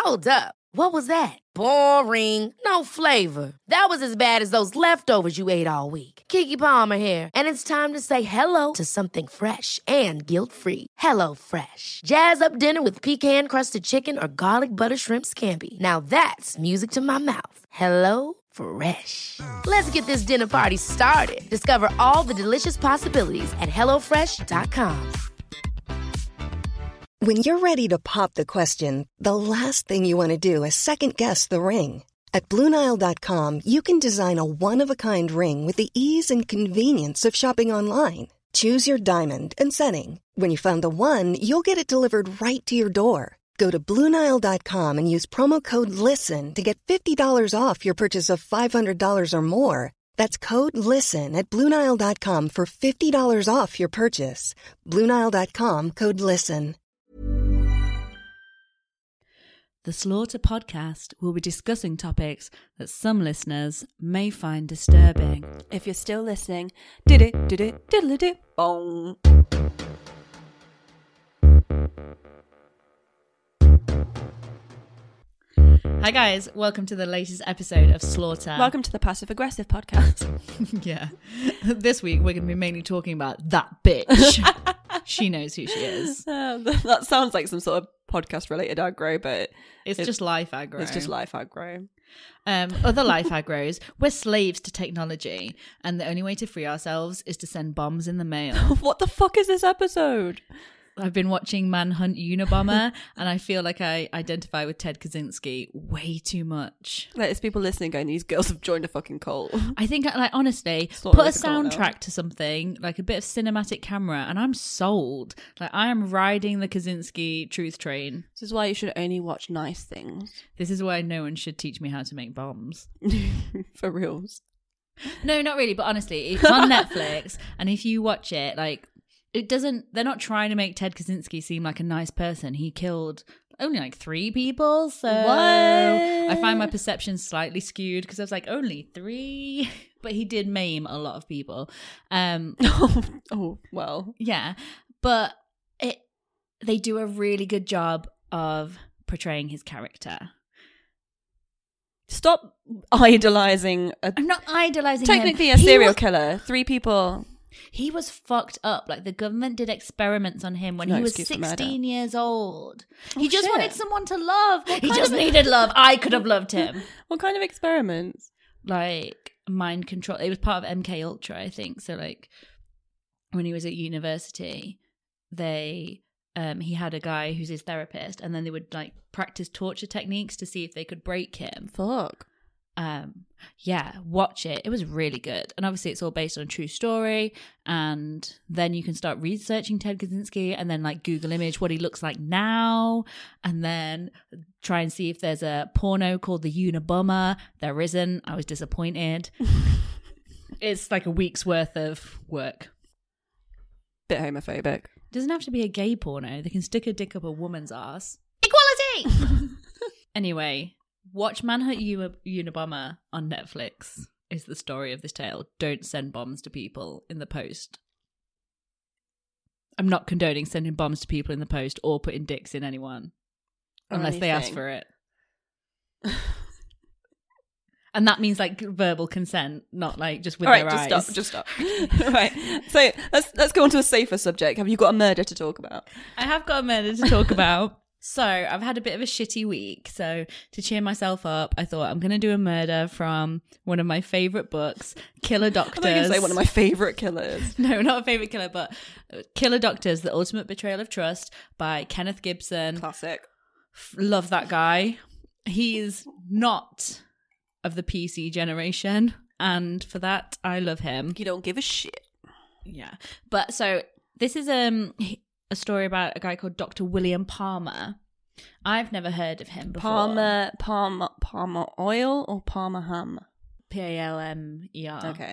Hold up. What was that? Boring. No flavor. That was as bad as those leftovers you ate all week. Keke Palmer here. And it's time to say hello to something fresh and guilt-free. Hello Fresh. Jazz up dinner with pecan-crusted chicken or garlic butter shrimp scampi. Now that's music to my mouth. Hello Fresh. Let's get this dinner party started. Discover all the delicious possibilities at hellofresh.com. When you're ready to pop the question, the last thing you want to do is second-guess the ring. At BlueNile.com, you can design a one-of-a-kind ring with the ease and convenience of shopping online. Choose your diamond and setting. When you find the one, you'll get it delivered right to your door. Go to BlueNile.com and use promo code LISTEN to get $50 off your purchase of $500 or more. That's code LISTEN at BlueNile.com for $50 off your purchase. BlueNile.com, code LISTEN. The Slaughter podcast will be discussing topics that some listeners may find disturbing. If you're still listening, diddle-diddle-diddle-diddle, bong. Hi guys, welcome to the latest episode of Slaughter. Welcome to the Passive Aggressive podcast. Yeah. This week we're going to be mainly talking about that bitch. She knows who she is. That sounds like some sort of podcast related aggro, but It's just life aggro. It's just life aggro. Other life aggros, we're slaves to technology, and the only way to free ourselves is to send bombs in the mail. What the fuck is this episode? I've been watching Manhunt Unabomber, and I feel like I identify with Ted Kaczynski way too much. Like, there's people listening going, these girls have joined a fucking cult. I think, like, honestly, Sort put a of like a cult now. soundtrack to something, like a bit of cinematic camera, and I'm sold. Like, I am riding the Kaczynski truth train. This is why you should only watch nice things. This is why no one should teach me how to make bombs. For reals. No, not really, but honestly, it's on Netflix, and if you watch it, like, they're not trying to make Ted Kaczynski seem like a nice person. He killed only like 3 people, so What? I find my perception slightly skewed because I was like, only 3? But he did maim a lot of people. Oh, well. Yeah, but they do a really good job of portraying his character. Stop idolizing I'm not idolizing technically him. a serial killer. 3 people. He was fucked up. Like, the government did experiments on him when No he was excuse for murder. 16 years old. Oh, he just shit. wanted someone to love. He kind just of- needed love. I could have loved him. What kind of experiments? Like, mind control. It was part of MK Ultra, I think. So, like, when he was at university, he had a guy who's his therapist, and then they would, like, practice torture techniques to see if they could break him. Fuck. Yeah, watch it. It was really good. And obviously it's all based on a true story. And then you can start researching Ted Kaczynski and then, like, Google image what he looks like now. And then try and see if there's a porno called The Unabomber. There isn't. I was disappointed. It's like a week's worth of work. Bit homophobic. Doesn't have to be a gay porno. They can stick a dick up a woman's ass. Equality! Anyway, watch Manhunt Unabomber on Netflix is the story of this tale. Don't send bombs to people in the post. I'm not condoning sending bombs to people in the post or putting dicks in anyone. Or Unless they ask anything. for it. And that means, like, verbal consent, not like just with All right, their eyes. just stop. Right. So let's go on to a safer subject. Have you got a murder to talk about? I have got a murder to talk about. So I've had a bit of a shitty week. So to cheer myself up, I thought I'm going to do a murder from one of my favourite books, Killer Doctors. I thought you were going to say one of my favourite killers. No, not a favourite killer, but Killer Doctors, The Ultimate Betrayal of Trust by Kenneth Gibson. Classic. Love that guy. He's not of the PC generation, and for that, I love him. You don't give a shit. Yeah. But so this is a story about a guy called Dr. William Palmer. I've never heard of him before. Palmer oil or Palmer ham? Palmer. Okay.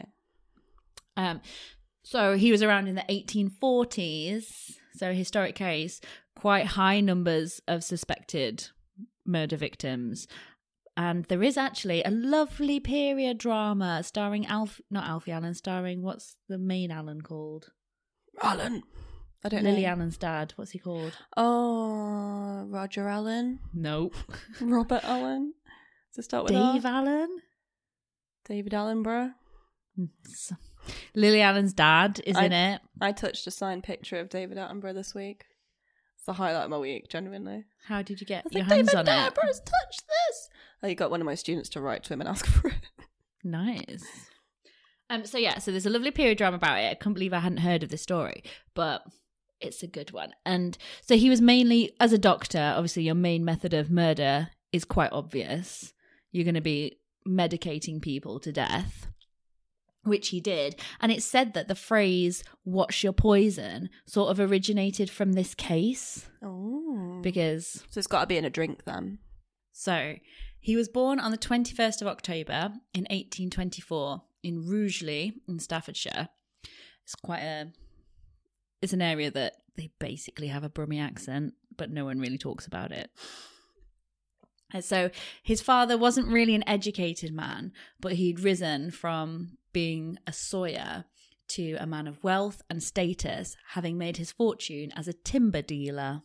So he was around in the 1840s. So historic case, quite high numbers of suspected murder victims. And there is actually a lovely period drama starring not Alfie Allen, starring what's the main Allen called? Alan. I don't know. Lily Allen's dad. What's he called? Oh, Roger Allen. Nope. Robert Allen. Does it start with Dave R? Allen? David Attenborough. Lily Allen's dad is in it. I touched a signed picture of David Attenborough this week. It's the highlight of my week, genuinely. How did you get I was your like, hands David on it? Attenborough's touched this. I got one of my students to write to him and ask for it. Nice. So there's a lovely period drama about it. I couldn't believe I hadn't heard of this story, but it's a good one. And so he was mainly, as a doctor, obviously your main method of murder is quite obvious. You're going to be medicating people to death, which he did. And it's said that the phrase, "watch your poison," sort of originated from this case. Oh. Because... So it's got to be in a drink then. So he was born on the 21st of October in 1824 in Rugeley in Staffordshire. It's an area that they basically have a Brummie accent, but no one really talks about it. And so his father wasn't really an educated man, but he'd risen from being a sawyer to a man of wealth and status, having made his fortune as a timber dealer.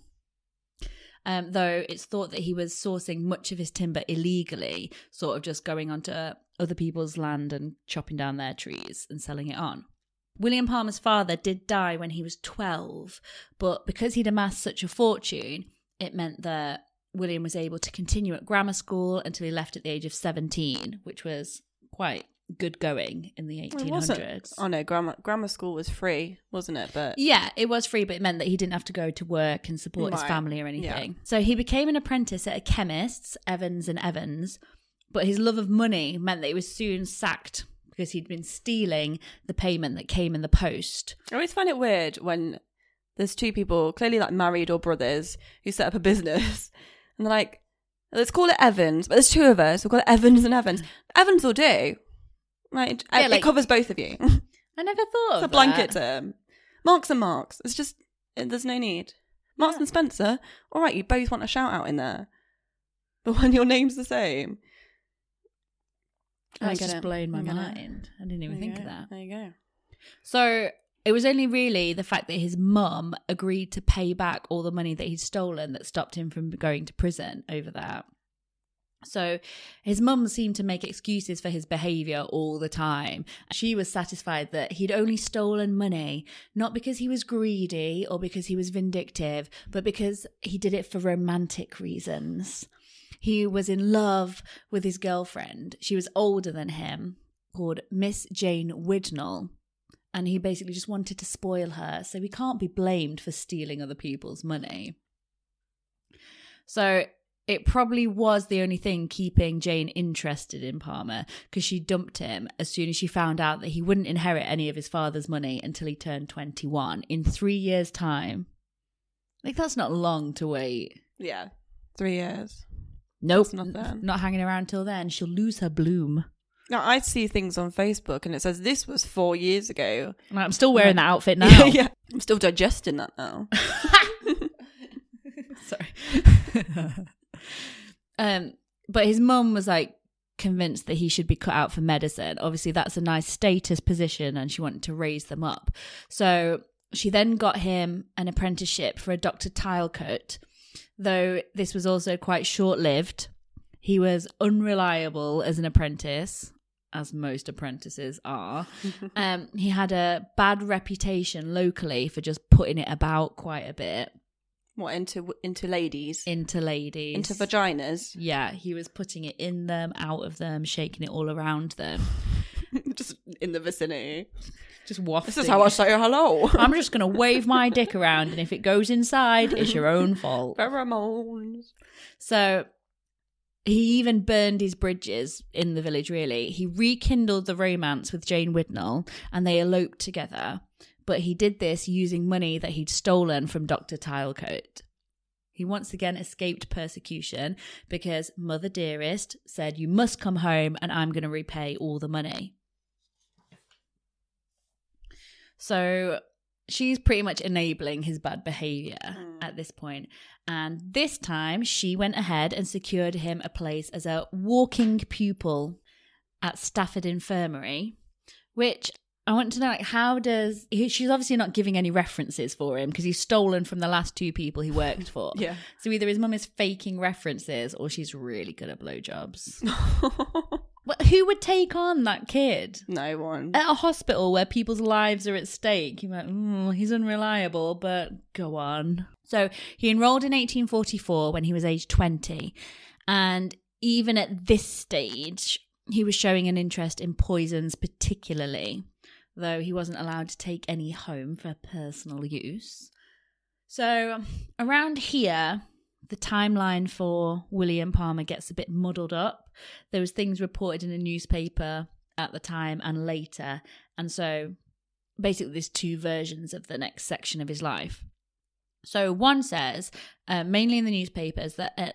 Though it's thought that he was sourcing much of his timber illegally, sort of just going onto other people's land and chopping down their trees and selling it on. William Palmer's father did die when he was 12, but because he'd amassed such a fortune, it meant that William was able to continue at grammar school until he left at the age of 17, which was quite good going in the 1800s. Oh no, grammar school was free, wasn't it? But yeah, it was free, but it meant that he didn't have to go to work and support his family or anything. Yeah. So he became an apprentice at a chemist's, Evans and Evans, but his love of money meant that he was soon sacked because he'd been stealing the payment that came in the post. I always find it weird when there's two people, clearly like married or brothers, who set up a business and they're like, let's call it Evans, but there's two of us, we'll call it Evans and Evans. Evans will do. Right, yeah, it covers both of you. I never thought it's of a blanket term. Marks and Marks. It's just, there's no need. Marks and Spencer, all right, you both want a shout out in there. But when your name's the same. That's just blown my mind. I didn't even think of that. There you go. So it was only really the fact that his mum agreed to pay back all the money that he'd stolen that stopped him from going to prison over that. So his mum seemed to make excuses for his behaviour all the time. She was satisfied that he'd only stolen money, not because he was greedy or because he was vindictive, but because he did it for romantic reasons. He was in love with his girlfriend. She was older than him, called Miss Jane Widnall. And he basically just wanted to spoil her, so he can't be blamed for stealing other people's money. So it probably was the only thing keeping Jane interested in Palmer, because she dumped him as soon as she found out that he wouldn't inherit any of his father's money until he turned 21 in 3 years' time. Like, that's not long to wait. Yeah, 3 years. Nope, not not hanging around till then. She'll lose her bloom. Now, I see things on Facebook and it says this was 4 years ago. I'm still wearing that outfit now. Yeah, I'm still digesting that now. Sorry. But his mum was like convinced that he should be cut out for medicine. Obviously, that's a nice status position and she wanted to raise them up. So she then got him an apprenticeship for a Dr. Tilecote, though this was also quite short-lived. He was unreliable as an apprentice, as most apprentices are. He had a bad reputation locally for just putting it about quite a bit. What, into ladies? Into ladies. Into vaginas? Yeah, he was putting it in them, out of them, shaking it all around them. Just in the vicinity. Just wafting. This is how I say hello. I'm just going to wave my dick around, and if it goes inside, it's your own fault. Pheromones. So he even burned his bridges in the village, really. He rekindled the romance with Jane Widnall, and they eloped together. But he did this using money that he'd stolen from Dr. Tilecote. He once again escaped persecution because Mother Dearest said, "You must come home and I'm going to repay all the money." So she's pretty much enabling his bad behaviour at this point. And this time she went ahead and secured him a place as a walking pupil at Stafford Infirmary, which I want to know, like, how does she's obviously not giving any references for him because he's stolen from the last two people he worked for. Yeah. So either his mum is faking references or she's really good at blowjobs. But who would take on that kid? No one. At a hospital where people's lives are at stake. You're like, he's unreliable, but go on. So he enrolled in 1844 when he was age 20. And even at this stage, he was showing an interest in poisons particularly, though he wasn't allowed to take any home for personal use. So around here, the timeline for William Palmer gets a bit muddled up. There was things reported in a newspaper at the time and later. And so basically there's two versions of the next section of his life. So one says, mainly in the newspapers, that at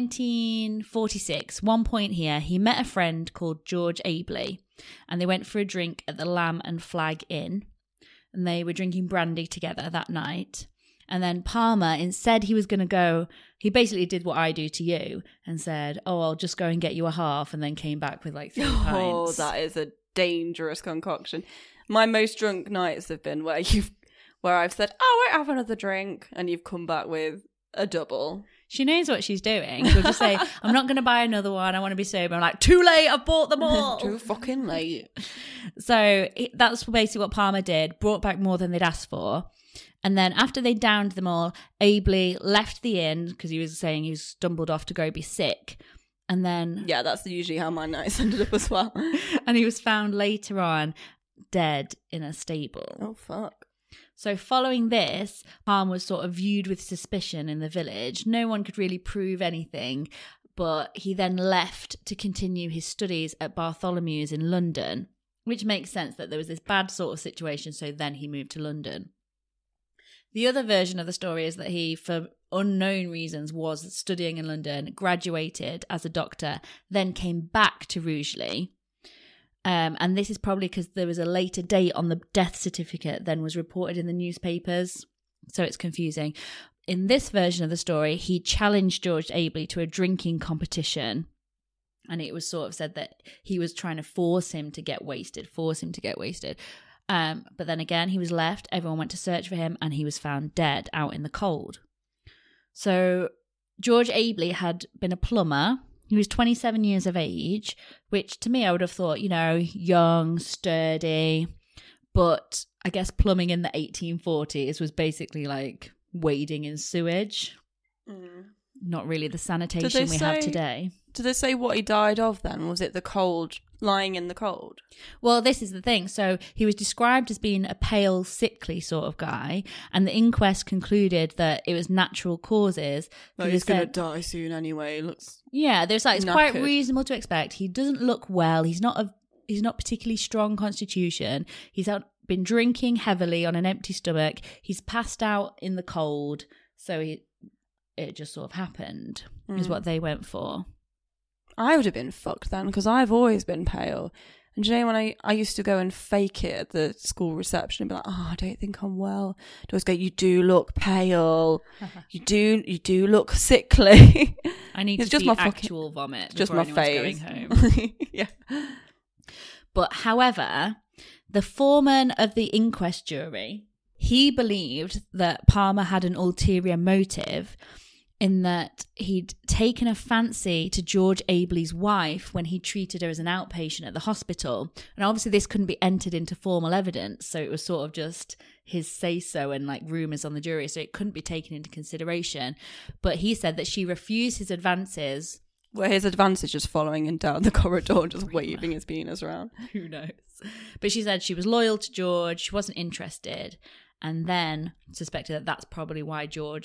1946, one point here, he met a friend called George Abley and they went for a drink at the Lamb and Flag Inn and they were drinking brandy together that night. And then Palmer, instead he was going to go, he basically did what I do to you and said, I'll just go and get you a half, and then came back with like 3 pints. Oh, that is a dangerous concoction. My most drunk nights have been where I've said, I won't have another drink, and you've come back with a double. She knows what she's doing. She'll just say, I'm not going to buy another one. I want to be sober. I'm like, too late. I've bought them all. Too fucking late. So that's basically what Palmer did. Brought back more than they'd asked for. And then after they downed them all, Abley left the inn because he was saying he stumbled off to go be sick. And then... Yeah, that's usually how my nights ended up as well. And he was found later on dead in a stable. Oh, fuck. So following this, Palmer was sort of viewed with suspicion in the village. No one could really prove anything, but he then left to continue his studies at Bartholomew's in London, which makes sense that there was this bad sort of situation, so then he moved to London. The other version of the story is that he, for unknown reasons, was studying in London, graduated as a doctor, then came back to Rugeley. And this is probably because there was a later date on the death certificate than was reported in the newspapers. So it's confusing. In this version of the story, he challenged George Abley to a drinking competition. And it was sort of said that he was trying to force him to get wasted. But then again, he was left. Everyone went to search for him and he was found dead out in the cold. So George Abley had been a plumber. He was 27 years of age, which to me I would have thought, young, sturdy. But I guess plumbing in the 1840s was basically like wading in sewage. Not really the sanitation we have today. Did they say what he died of then? Was it the cold, lying in the cold? Well, this is the thing. So he was described as being a pale, sickly sort of guy, and the inquest concluded that it was natural causes. Like he's going to die soon anyway. There's like, it's knackered. quite reasonable to expect. He doesn't look well. He's not particularly strong constitution. He's been drinking heavily on an empty stomach. He's passed out in the cold. So it just sort of happened, is what they went for. I would have been fucked then, because I've always been pale. And do you know when I used to go and fake it at the school reception and be like, I don't think I'm well. I'd always go, you do look pale. you do look sickly. I need it's to just see my actual vomit just before my anyone's face. going home. Yeah. But however, the foreman of the inquest jury, he believed that Palmer had an ulterior motive in that he'd taken a fancy to George Abley's wife when he treated her as an outpatient at the hospital. And obviously this couldn't be entered into formal evidence, so it was sort of just his say-so and like rumours on the jury, so it couldn't be taken into consideration. But he said that she refused his advances. Were his advances just following him down the corridor, just waving his penis around? Who knows? But she said she was loyal to George, she wasn't interested, and then suspected that that's probably why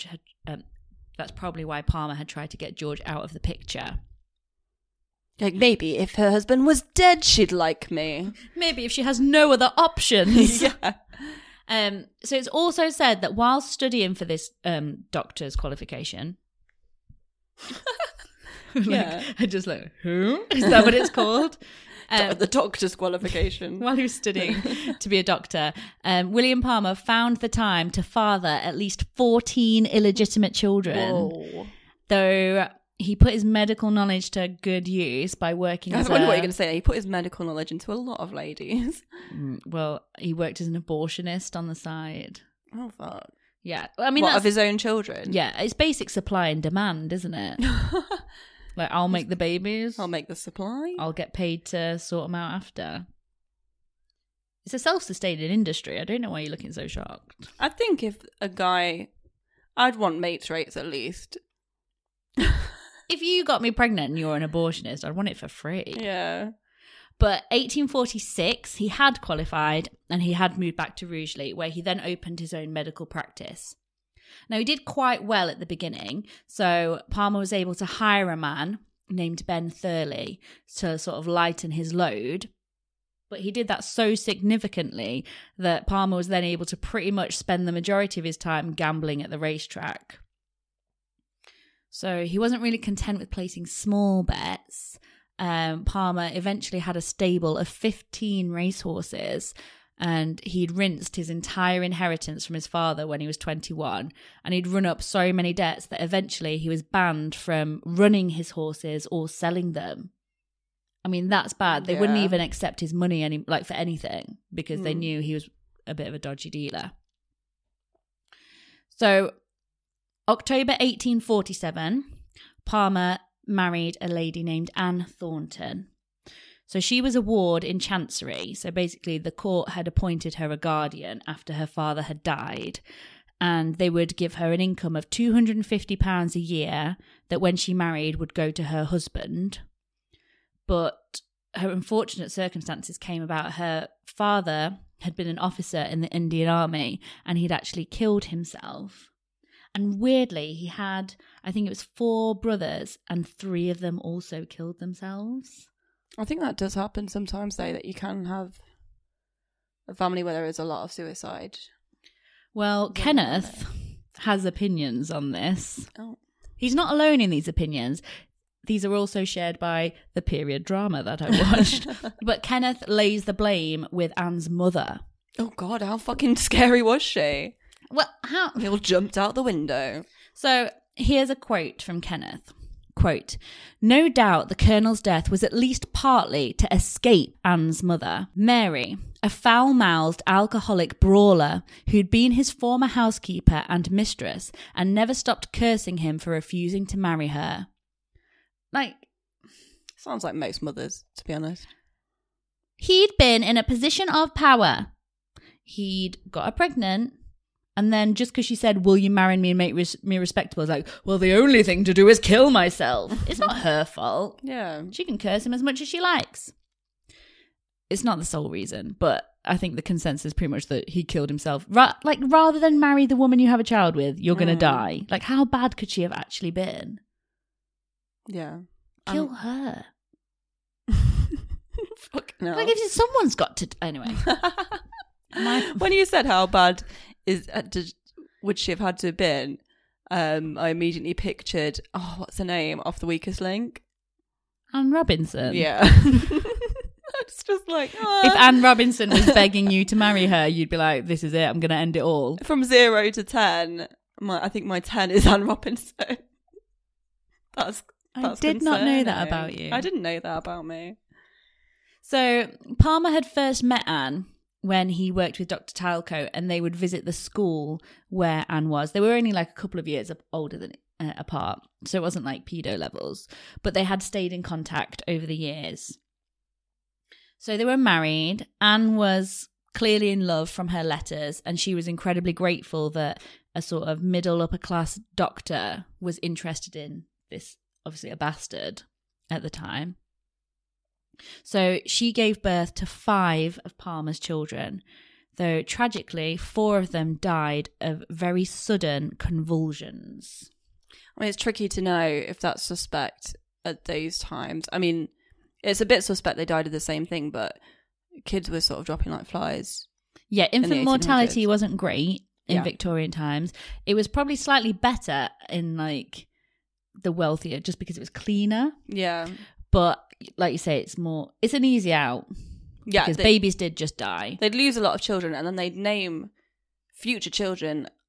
Palmer had tried to get George out of the picture. Like, maybe if her husband was dead, she'd like me. Maybe if she has no other options. Yeah. So it's also said that while studying for this doctor's qualification... I just who? Is that what it's called? The doctor's qualification. While he was studying to be a doctor, William Palmer found the time to father at least 14 illegitimate children. Whoa. Though he put his medical knowledge to good use by working I as wonder what you're going to say. He put his medical knowledge into a lot of ladies. Well, he worked as an abortionist on the side. Oh, fuck. Yeah. I mean, What, of his own children? Yeah, it's basic supply and demand, isn't it? Like, I'll make the babies. I'll make the supply. I'll get paid to sort them out after. It's a self-sustaining industry. I don't know why you're looking so shocked. I think if a guy... I'd want mates rates at least. If you got me pregnant and you're an abortionist, I'd want it for free. Yeah. But 1846, he had qualified and he had moved back to Rugeley, where he then opened his own medical practice. Now, he did quite well at the beginning, so Palmer was able to hire a man named Ben Thurley to sort of lighten his load. But he did that so significantly that Palmer was then able to pretty much spend the majority of his time gambling at the racetrack. So he wasn't really content with placing small bets. Palmer eventually had a stable of 15 racehorses, and he'd rinsed his entire inheritance from his father when he was 21, and he'd run up so many debts that eventually he was banned from running his horses or selling them. I mean, that's bad. They wouldn't even accept his money for anything, because they knew he was a bit of a dodgy dealer. So, October 1847, Palmer married a lady named Anne Thornton. So she was a ward in Chancery. So basically the court had appointed her a guardian after her father had died, and they would give her an income of £250 a year that when she married would go to her husband. But her unfortunate circumstances came about. Her father had been an officer in the Indian Army, and he'd actually killed himself. And weirdly, he had, I think it was 4 brothers, and 3 of them also killed themselves. I think that does happen sometimes, though, that you can have a family where there is a lot of suicide. Well, Kenneth has opinions on this. Oh. He's not alone in these opinions. These are also shared by the period drama that I watched. But Kenneth lays the blame with Anne's mother. Oh, God, how fucking scary was she? Well, how? They all jumped out the window. So here's a quote from Kenneth. Quote, "No doubt the Colonel's death was at least partly to escape Anne's mother, Mary, a foul-mouthed alcoholic brawler who'd been his former housekeeper and mistress and never stopped cursing him for refusing to marry her." Like, sounds like most mothers, to be honest. He'd been in a position of power. He'd got her pregnant. And then just because she said, "Will you marry me and make me respectable?" It's like, well, the only thing to do is kill myself. It's not her fault. Yeah. She can curse him as much as she likes. It's not the sole reason, but I think the consensus is pretty much that he killed himself. Rather than marry the woman you have a child with, you're going to die. Like, how bad could she have actually been? Yeah. Kill her. Fucking hell. Like, if someone's got to... Anyway. When you said how bad would she have had to have been, I immediately pictured, what's her name off The Weakest Link? Anne Robinson. Yeah. It's just like, if Anne Robinson was begging you to marry her, you'd be like, "This is it, I'm going to end it all." From 0 to 10, I think my 10 is Anne Robinson. That's I did not know that about you. I didn't know that about me. So Palmer had first met Anne when he worked with Dr. Talcott, and they would visit the school where Anne was. They were only like a couple of years older than apart, so it wasn't like pedo levels, but they had stayed in contact over the years. So they were married. Anne was clearly in love from her letters, and she was incredibly grateful that a sort of middle upper class doctor was interested in this, obviously a bastard at the time. So she gave birth to 5 of Palmer's children, though tragically 4 of them died of very sudden convulsions. I mean, it's tricky to know if that's suspect at those times. I mean, it's a bit suspect they died of the same thing, but kids were sort of dropping like flies. Yeah, infant mortality wasn't great in Victorian times. It was probably slightly better in like the wealthier, just because it was cleaner. Yeah. But like you say, it's an easy out. Yeah. Because babies did just die. They'd lose a lot of children, and then they'd name future children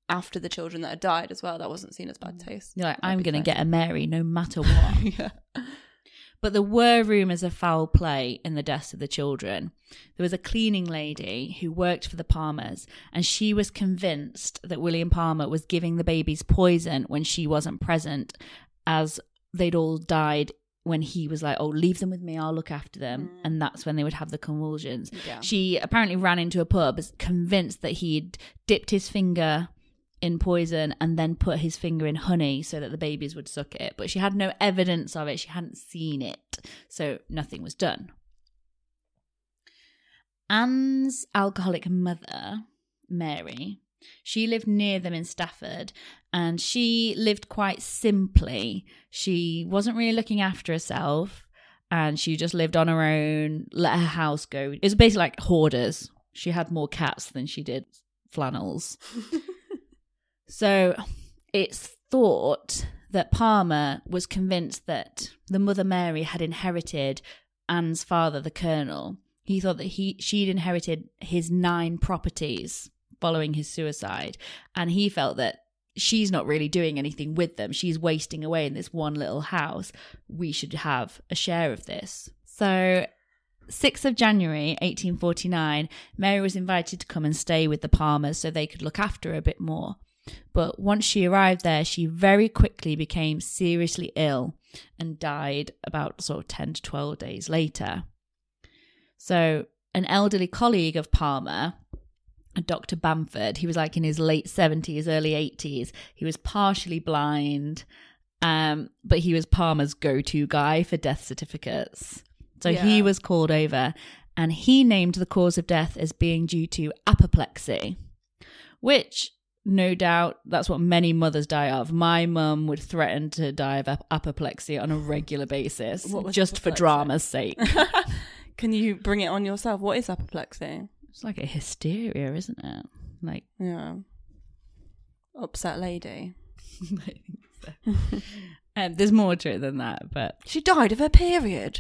after the children that had died as well. That wasn't seen as bad taste. You're like, I'd I'm be going to fine. get a Mary no matter what. Yeah. But there were rumours of foul play in the deaths of the children. There was a cleaning lady who worked for the Palmers, and she was convinced that William Palmer was giving the babies poison when she wasn't present, as they'd all died when he was like, oh, leave them with me, I'll look after them. And that's when they would have the convulsions. Yeah. She apparently ran into a pub convinced that he'd dipped his finger in poison and then put his finger in honey so that the babies would suck it. But she had no evidence of it. She hadn't seen it. So nothing was done. Anne's alcoholic mother, Mary, she lived near them in Stafford, and she lived quite simply. She wasn't really looking after herself, and she just lived on her own, let her house go. It was basically like hoarders. She had more cats than she did flannels. So it's thought that Palmer was convinced that the mother Mary had inherited Anne's father, the colonel. He thought that she'd inherited his 9 properties following his suicide, and he felt that she's not really doing anything with them. She's wasting away in this one little house. We should have a share of this. So 6th of January 1849, Mary was invited to come and stay with the Palmers so they could look after her a bit more. But once she arrived there, she very quickly became seriously ill and died about sort of 10 to 12 days later. So an elderly colleague of Palmer, Dr. Bamford, he was like in his late 70s, early 80s. He was partially blind, but he was Palmer's go-to guy for death certificates. So he was called over, and he named the cause of death as being due to apoplexy, which no doubt that's what many mothers die of. My mum would threaten to die of apoplexy on a regular basis, just for drama's sake. Can you bring it on yourself? What is apoplexy? It's like a hysteria, isn't it? Like, yeah, upset lady. I think so. There's more to it than that, but She died of her period.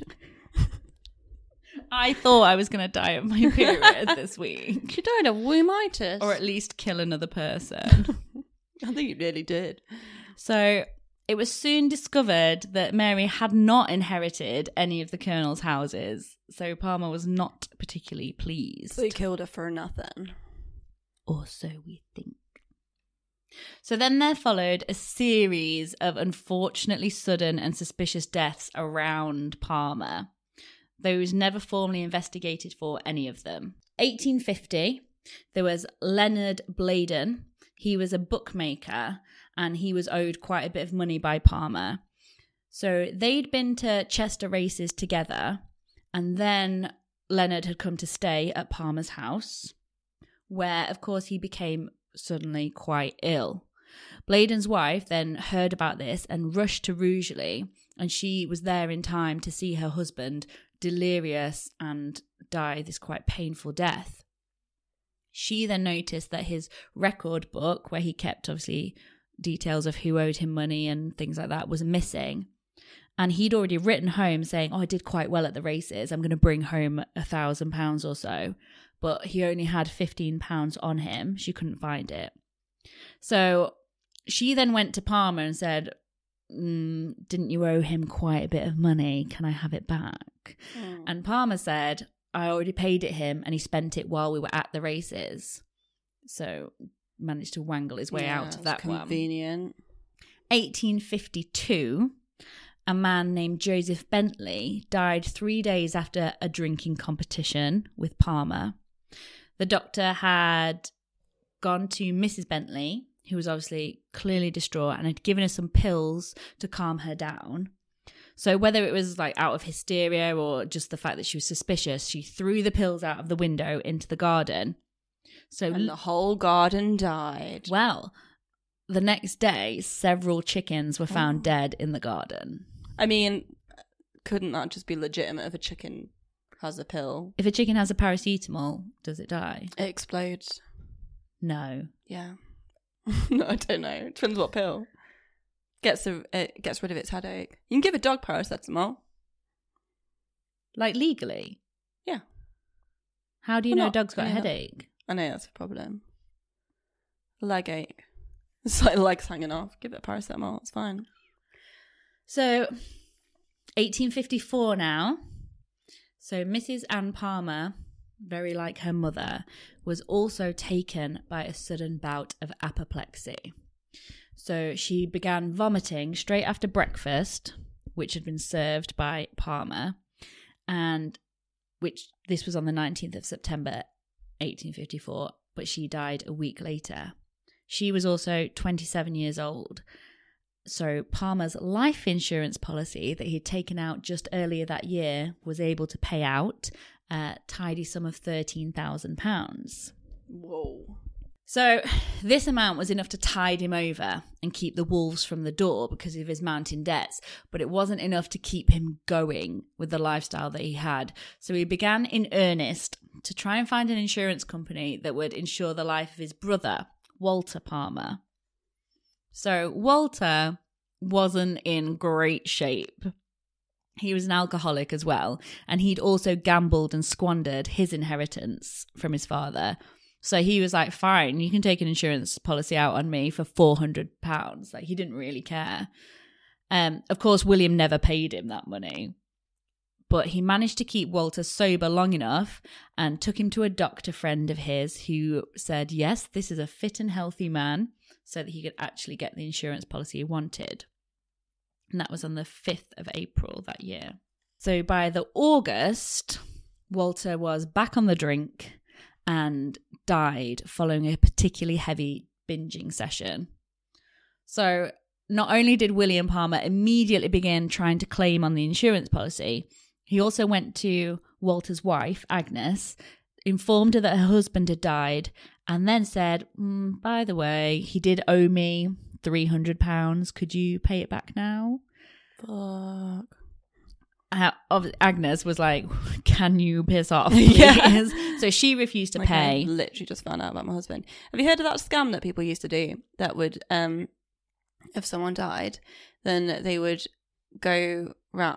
I thought I was going to die of my period this week. She died of wombeitis. Or at least kill another person. I think you nearly did. So it was soon discovered that Mary had not inherited any of the colonel's houses, so Palmer was not particularly pleased. So he killed her for nothing. Or so we think. So then there followed a series of unfortunately sudden and suspicious deaths around Palmer. Those never formally investigated for any of them. 1850, there was Leonard Bladen. He was a bookmaker, and he was owed quite a bit of money by Palmer. So they'd been to Chester races together, and then Leonard had come to stay at Palmer's house, where, of course, he became suddenly quite ill. Bladen's wife then heard about this and rushed to Rugeley, and she was there in time to see her husband delirious and die this quite painful death. She then noticed that his record book, where he kept obviously details of who owed him money and things like that, was missing. And he'd already written home saying, oh, I did quite well at the races. I'm going to bring home £1,000 or so. But he only had £15 on him. She couldn't find it. So she then went to Palmer and said, didn't you owe him quite a bit of money? Can I have it back? And Palmer said, I already paid it him and he spent it while we were at the races. So managed to wangle his way out of that convenient. 1852, a man named Joseph Bentley died 3 days after a drinking competition with Palmer. The doctor had gone to Mrs. Bentley, who was obviously clearly distraught, and had given her some pills to calm her down. So whether it was like out of hysteria or just the fact that she was suspicious, she threw the pills out of the window into the garden. So And the whole garden died. Well, the next day, several chickens were found dead in the garden. I mean, couldn't that just be legitimate if a chicken has a pill? If a chicken has a paracetamol, does it die? It explodes. No. Yeah. No, I don't know. It depends what pill. It gets rid of its headache. You can give a dog paracetamol. Like legally? Yeah. How do you Well, know a not- dog's got a yeah. headache? I know that's a problem. Leg ache. It's like legs hanging off. Give it a paracetamol. It's fine. So, 1854 now. So, Mrs. Ann Palmer, very like her mother, was also taken by a sudden bout of apoplexy. So, she began vomiting straight after breakfast, which had been served by Palmer, and this was on the 19th of September, 1854, but she died a week later. She was also 27 years old. So Palmer's life insurance policy that he'd taken out just earlier that year was able to pay out a tidy sum of £13,000. Whoa. So this amount was enough to tide him over and keep the wolves from the door because of his mounting debts, but it wasn't enough to keep him going with the lifestyle that he had. So he began in earnest to try and find an insurance company that would insure the life of his brother, Walter Palmer. So Walter wasn't in great shape. He was an alcoholic as well, and he'd also gambled and squandered his inheritance from his father. So he was like, fine, you can take an insurance policy out on me for £400. Like, he didn't really care. Of course, William never paid him that money. But he managed to keep Walter sober long enough and took him to a doctor friend of his who said, yes, this is a fit and healthy man, so that he could actually get the insurance policy he wanted. And that was on the 5th of April that year. So by the August, Walter was back on the drink and died following a particularly heavy binging session. So not only did William Palmer immediately begin trying to claim on the insurance policy, he also went to Walter's wife, Agnes, informed her that her husband had died, and then said, by the way, he did owe me £300. Could you pay it back now? Fuck. Agnes was like, can you piss off? Yeah. So she refused to Okay, pay. I literally just found out about my husband. Have you heard of that scam that people used to do? That would, if someone died, then they would go round.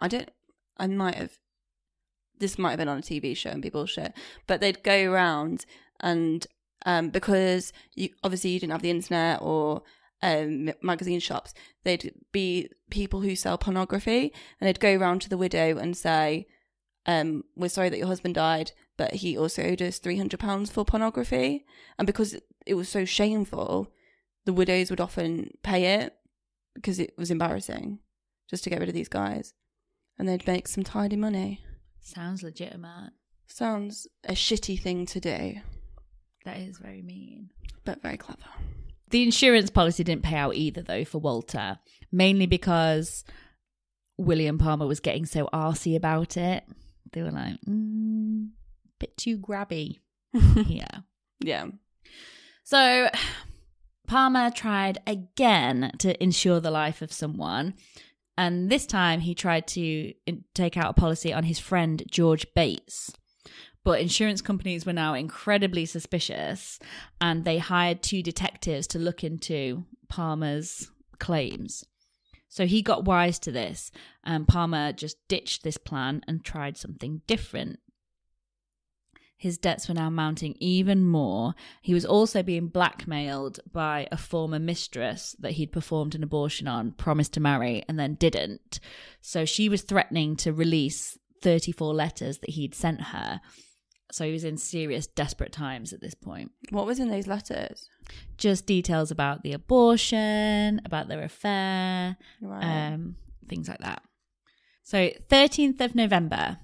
This might have been on a TV show and be bullshit, but they'd go around and because you didn't have the internet or magazine shops, they'd be people who sell pornography, and they'd go around to the widow and say, we're sorry that your husband died, but he also owed us £300 for pornography. And because it was so shameful, the widows would often pay it because it was embarrassing just to get rid of these guys, and they'd make some tidy money. Sounds legitimate. Sounds a shitty thing to do. That is very mean. But very clever. The insurance policy didn't pay out either, though, for Walter, mainly because William Palmer was getting so arsey about it. They were like, bit too grabby here. Yeah. So Palmer tried again to insure the life of someone, and this time he tried to take out a policy on his friend George Bates. But insurance companies were now incredibly suspicious, and they hired 2 detectives to look into Palmer's claims. So he got wise to this, and Palmer just ditched this plan and tried something different. His debts were now mounting even more. He was also being blackmailed by a former mistress that he'd performed an abortion on, promised to marry, and then didn't. So she was threatening to release 34 letters that he'd sent her. So he was in serious, desperate times at this point. What was in those letters? Just details about the abortion, about their affair, Right. things like that. So 13th of November,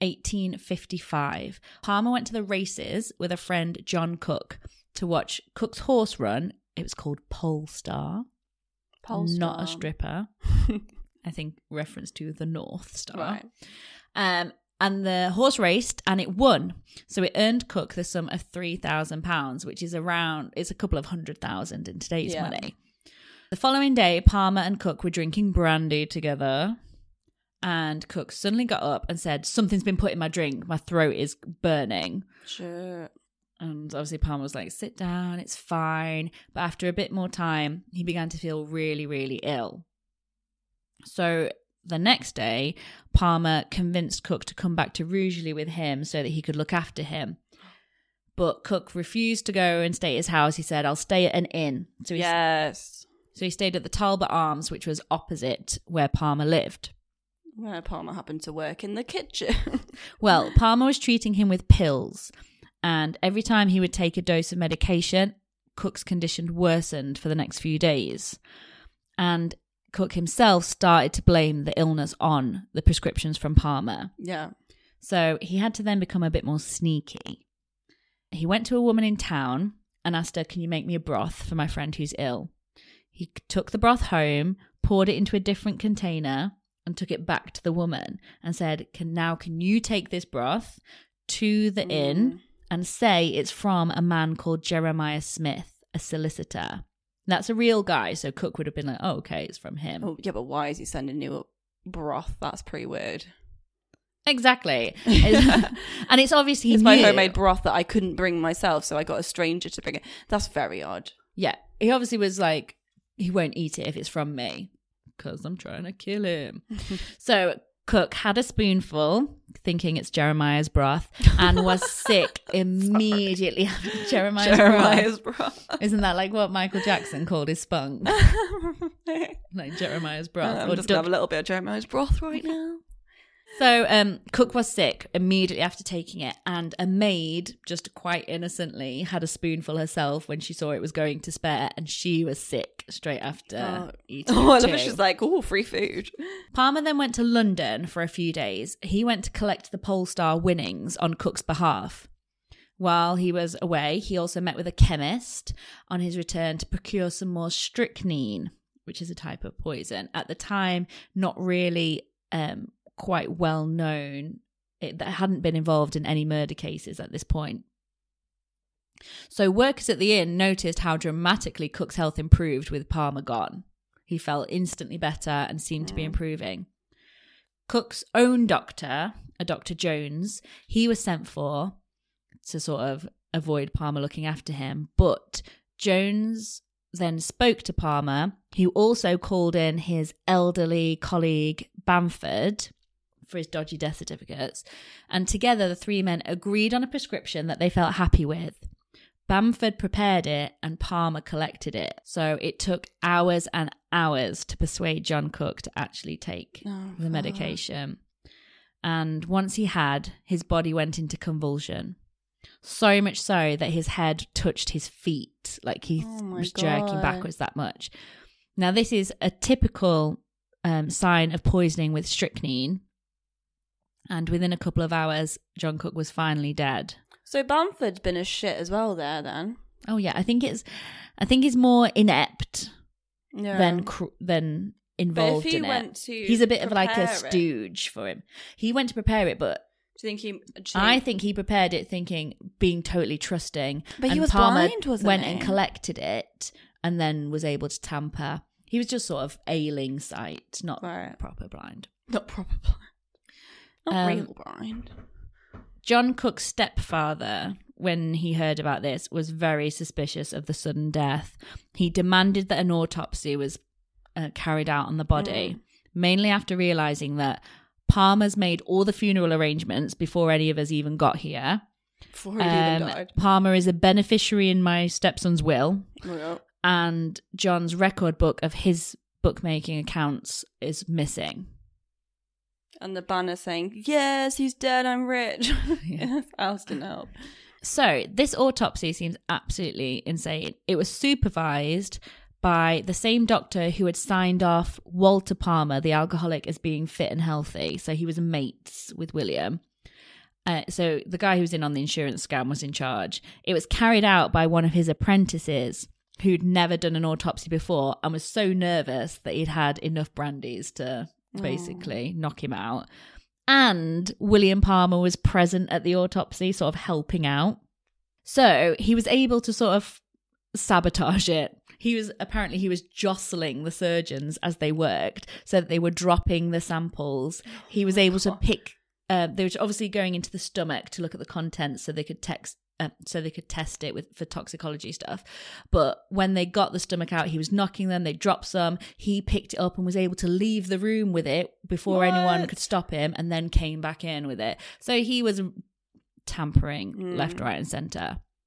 1855, Palmer went to the races with a friend, John Cook, to watch Cook's horse run. It was called Polestar. Polestar. Not a stripper. I think reference to the North Star. Right. And the horse raced and it won. So it earned Cook the sum of £3,000, which is it's a couple of 100,000 in today's money. The following day, Palmer and Cook were drinking brandy together. And Cook suddenly got up and said, something's been put in my drink. My throat is burning. Sure. And obviously Palmer was like, sit down, it's fine. But after a bit more time, he began to feel really, really ill. So the next day, Palmer convinced Cook to come back to Rugeley with him so that he could look after him. But Cook refused to go and stay at his house. He said, I'll stay at an inn. So he stayed at the Talbot Arms, which was opposite where Palmer lived. Where Palmer happened to work in the kitchen. Well, Palmer was treating him with pills, and every time he would take a dose of medication, Cook's condition worsened for the next few days. And Cook himself started to blame the illness on the prescriptions from Palmer. Yeah. So he had to then become a bit more sneaky. He went to a woman in town and asked her, can you make me a broth for my friend who's ill? He took the broth home, poured it into a different container, and took it back to the woman and said, can you take this broth to the inn and say it's from a man called Jeremiah Smith, a solicitor. That's a real guy, so Cook would have been like, oh, okay, it's from him. Oh, yeah, but why is he sending you a broth? That's pretty weird. Exactly. And it's obviously it's my homemade broth that I couldn't bring myself, so I got a stranger to bring it. That's very odd. Yeah, he obviously was like, he won't eat it if it's from me because I'm trying to kill him. So Cook had a spoonful, thinking it's Jeremiah's broth, and was sick immediately after Jeremiah's broth. Isn't that like what Michael Jackson called his spunk? Like Jeremiah's broth. I'm just going to have a little bit of Jeremiah's broth right now. So Cook was sick immediately after taking it, and a maid, just quite innocently, had a spoonful herself when she saw it was going to spare, and she was sick straight after eating it. I love it. She's like, oh, free food. Palmer then went to London for a few days. He went to collect the Polestar winnings on Cook's behalf. While he was away, he also met with a chemist on his return to procure some more strychnine, which is a type of poison. At the time, not really quite well known. That hadn't been involved in any murder cases at this point. So workers at the inn noticed how dramatically Cook's health improved with Palmer gone. He felt instantly better and seemed to be improving. Cook's own doctor, a Dr. Jones, he was sent for to sort of avoid Palmer looking after him. But Jones then spoke to Palmer, who also called in his elderly colleague Bamford for his dodgy death certificates, and together the three men agreed on a prescription that they felt happy with. Bamford prepared it and Palmer collected it, so it took hours and hours to persuade John Cook to actually take the medication. And once he had, his body went into convulsion. So much so that his head touched his feet, like he was jerking backwards that much. Now, this is a typical sign of poisoning with strychnine. And within a couple of hours, John Cook was finally dead. So Bamford's been a shit as well there then. Oh yeah, I think he's more inept than involved in it. He's a bit of like a stooge for him. He went to prepare it, but I think he prepared it thinking being totally trusting. But he was blind, wasn't he? Went and collected it and then was able to tamper. He was just sort of ailing sight, not proper blind. Not proper blind. Not real blind. John Cook's stepfather, when he heard about this, was very suspicious of the sudden death. He demanded that an autopsy was carried out on the body, mainly after realising that Palmer's made all the funeral arrangements before any of us even got here. Before he even died. Palmer is a beneficiary in my stepson's will. Yeah. And John's record book of his bookmaking accounts is missing. And the banner saying, yes, he's dead, I'm rich. Yes, Alice didn't help. So this autopsy seems absolutely insane. It was supervised by the same doctor who had signed off Walter Palmer, the alcoholic, as being fit and healthy. So he was mates with William. So the guy who was in on the insurance scam was in charge. It was carried out by one of his apprentices who'd never done an autopsy before and was so nervous that he'd had enough brandies to basically knock him out. And William Palmer was present at the autopsy, sort of helping out. So he was able to sort of sabotage it. He was jostling the surgeons as they worked so that they were dropping the samples. He was able to pick, they were obviously going into the stomach to look at the contents so they could test it for toxicology stuff. But when they got the stomach out, he was knocking them, they dropped some, he picked it up and was able to leave the room with it before anyone could stop him, and then came back in with it. So he was tampering left, right and centre.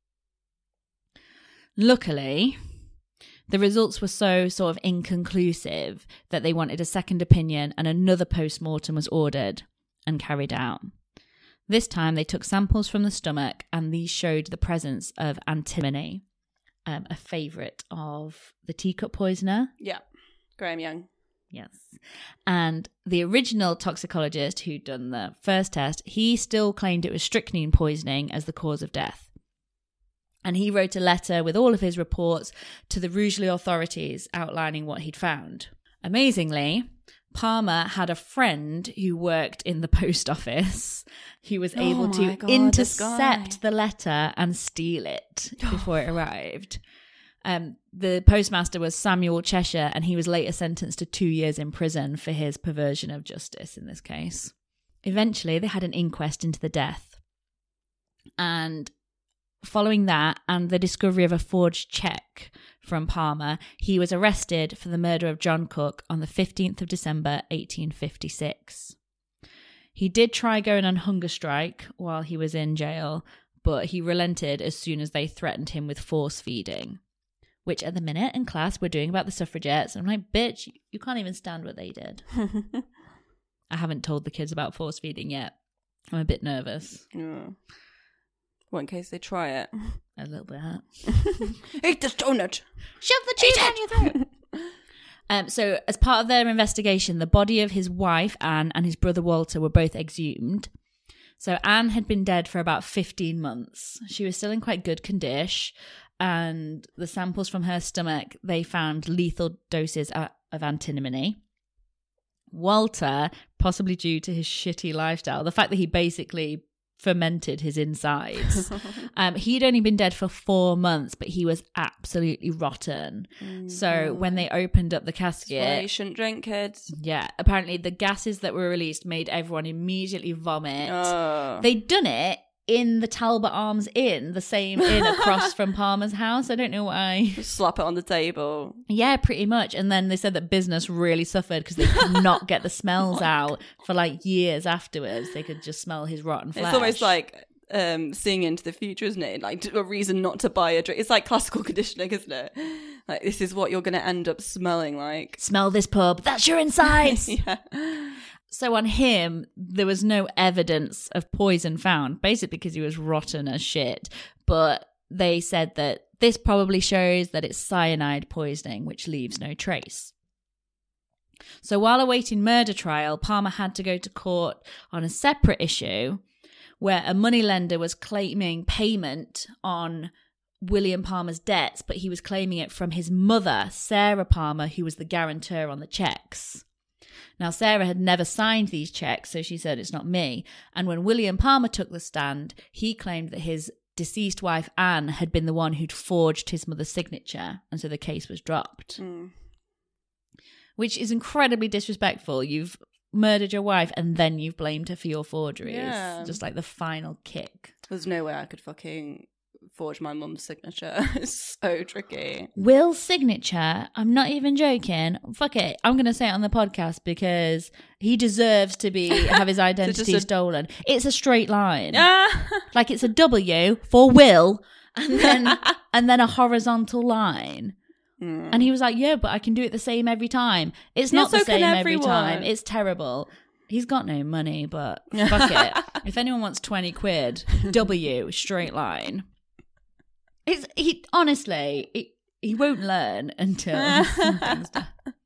Luckily, the results were so sort of inconclusive that they wanted a second opinion, and another post-mortem was ordered and carried out. This time they took samples from the stomach, and these showed the presence of antimony, a favourite of the teacup poisoner. Yeah, Graham Young. Yes. And the original toxicologist who'd done the first test, he still claimed it was strychnine poisoning as the cause of death. And he wrote a letter with all of his reports to the Rugeley authorities outlining what he'd found. Amazingly, Palmer had a friend who worked in the post office who was able to intercept the letter and steal it before it arrived. The postmaster was Samuel Cheshire, and he was later sentenced to 2 years in prison for his perversion of justice in this case. Eventually, they had an inquest into the death. And following that and the discovery of a forged cheque from Palmer, he was arrested for the murder of John Cook on the 15th of December, 1856. He did try going on hunger strike while he was in jail, but he relented as soon as they threatened him with force feeding, which at the minute in class we're doing about the suffragettes. I'm like, bitch, you can't even stand what they did. I haven't told the kids about force feeding yet. I'm a bit nervous. Yeah. Well, in case they try it. A little bit. Eat this donut. Shove the cheese down your throat. So as part of their investigation, the body of his wife, Anne, and his brother Walter were both exhumed. So Anne had been dead for about 15 months. She was still in quite good condition. And the samples from her stomach, they found lethal doses of antimony. Walter, possibly due to his shitty lifestyle, the fact that he basically fermented his insides. He'd only been dead for 4 months, but he was absolutely rotten. So when they opened up the casket... That's why you shouldn't drink, kids. Yeah, apparently the gases that were released made everyone immediately vomit. They'd done it in the Talbot Arms Inn, the same inn across from Palmer's house. I don't know why. Just slap it on the table. Yeah, pretty much. And then they said that business really suffered because they could not get the smells out for like years afterwards. They could just smell his rotten flesh. It's almost like seeing into the future, isn't it? Like a reason not to buy a drink. It's like classical conditioning, isn't it? Like, this is what you're going to end up smelling like. Smell this pub. That's your insides. Yeah. So on him, there was no evidence of poison found, basically because he was rotten as shit. But they said that this probably shows that it's cyanide poisoning, which leaves no trace. So while awaiting murder trial, Palmer had to go to court on a separate issue where a moneylender was claiming payment on William Palmer's debts, but he was claiming it from his mother, Sarah Palmer, who was the guarantor on the checks. Now, Sarah had never signed these checks, so she said, it's not me. And when William Palmer took the stand, he claimed that his deceased wife, Anne, had been the one who'd forged his mother's signature, and so the case was dropped. Which is incredibly disrespectful. You've murdered your wife, and then you've blamed her for your forgeries. Yeah. Just like the final kick. There's no way I could fucking forge my mum's signature. It's so tricky. Will's signature, I'm not even joking. Fuck it. I'm going to say it on the podcast because he deserves to have his identity stolen. It's a straight line. Like it's a W for Will and then a horizontal line. And he was like, yeah, but I can do it the same every time. It's not the same every time. It's terrible. He's got no money, but fuck it. If anyone wants 20 quid, W, straight line. He won't learn until something's done.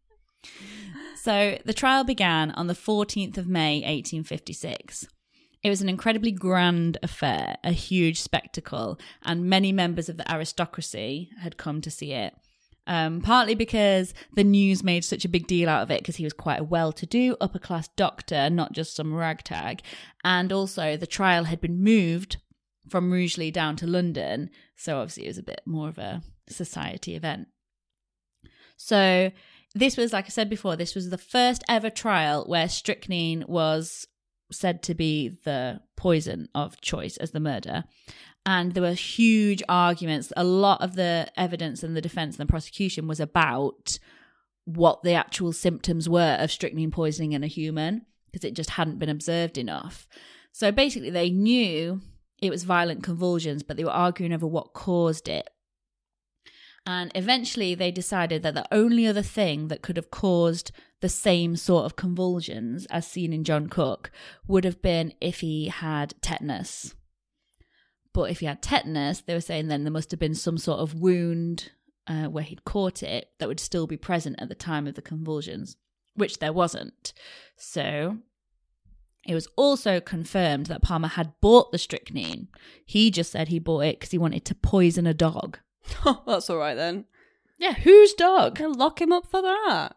So the trial began on the 14th of May, 1856. It was an incredibly grand affair, a huge spectacle, and many members of the aristocracy had come to see it. Partly because the news made such a big deal out of it because he was quite a well-to-do, upper-class doctor, not just some ragtag. And also the trial had been moved from Rugeley down to London, so obviously it was a bit more of a society event. So this was, like I said before, this was the first ever trial where strychnine was said to be the poison of choice as the murder. And there were huge arguments. A lot of the evidence in the defence and the prosecution was about what the actual symptoms were of strychnine poisoning in a human, because it just hadn't been observed enough. So basically they knew it was violent convulsions, but they were arguing over what caused it. And eventually they decided that the only other thing that could have caused the same sort of convulsions as seen in John Cook would have been if he had tetanus. But if he had tetanus, they were saying then there must have been some sort of wound where he'd caught it that would still be present at the time of the convulsions, which there wasn't. So it was also confirmed that Palmer had bought the strychnine. He just said he bought it because he wanted to poison a dog. That's all right then. Yeah, whose dog? They'll lock him up for that.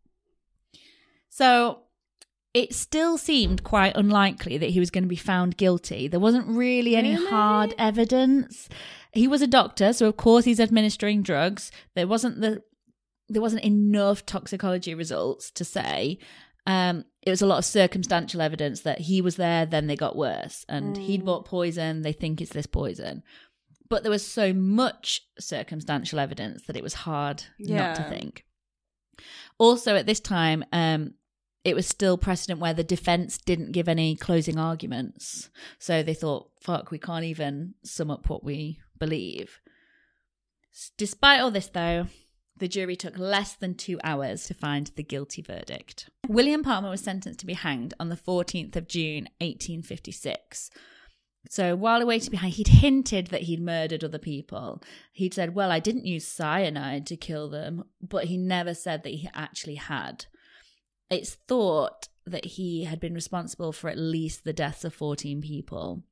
So it still seemed quite unlikely that he was going to be found guilty. There wasn't really any hard evidence. He was a doctor, so of course he's administering drugs. There wasn't enough toxicology results to say. It was a lot of circumstantial evidence that he was there, then they got worse. And he'd bought poison, they think it's this poison. But there was so much circumstantial evidence that it was hard not to think. Also, at this time, it was still precedent where the defense didn't give any closing arguments. So they thought, fuck, we can't even sum up what we believe. Despite all this, though, the jury took less than 2 hours to find the guilty verdict. William Palmer was sentenced to be hanged on the 14th of June, 1856. So while awaiting behind, he'd hinted that he'd murdered other people. He'd said, well, I didn't use cyanide to kill them, but he never said that he actually had. It's thought that he had been responsible for at least the deaths of 14 people.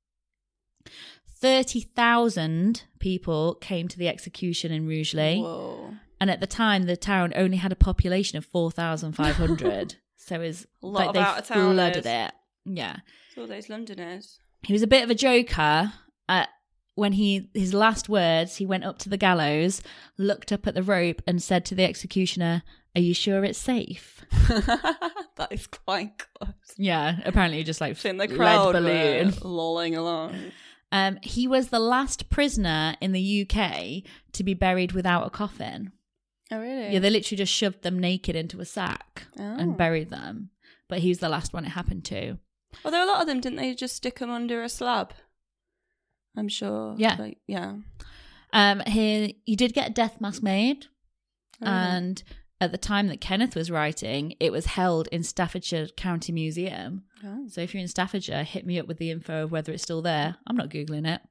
30,000 people came to the execution in Rugeley. Whoa. And at the time, the town only had a population of 4,500. So it was like they flooded it. Yeah. It's all those Londoners. He was a bit of a joker. When his last words, he went up to the gallows, looked up at the rope and said to the executioner, "Are you sure it's safe?" That is quite close. Yeah, apparently just like in the crowd balloon. Lolling along. He was the last prisoner in the UK to be buried without a coffin. Oh, really? Yeah, they literally just shoved them naked into a sack and buried them. But he was the last one it happened to. Although a lot of them, didn't they just stick them under a slab? I'm sure. Yeah. Like, yeah. He did get a death mask made. Oh, really? And at the time that Kenneth was writing, it was held in Staffordshire County Museum. Oh. So if you're in Staffordshire, hit me up with the info of whether it's still there. I'm not Googling it.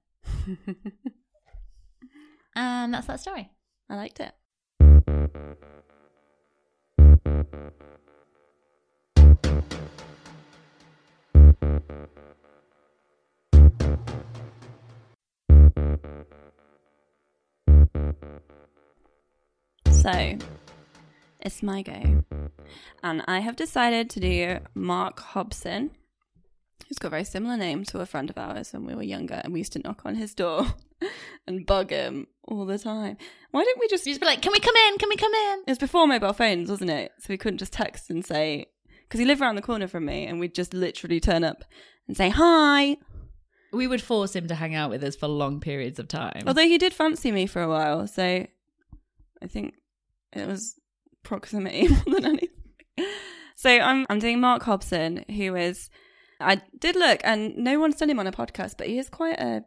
And that's that story. I liked it. So, it's my go. And I have decided to do Mark Hobson, who's got a very similar name to a friend of ours when we were younger, and we used to knock on his door and bug him all the time. Why didn't we just... You just be like, can we come in? Can we come in? It was before mobile phones, wasn't it? So we couldn't just text and say... Because he lived around the corner from me, and we'd just literally turn up and say, hi. We would force him to hang out with us for long periods of time. Although he did fancy me for a while, so I think it was proximity more than anything. So I'm doing Mark Hobson, who is... I did look, and no one's done him on a podcast, but it's quite a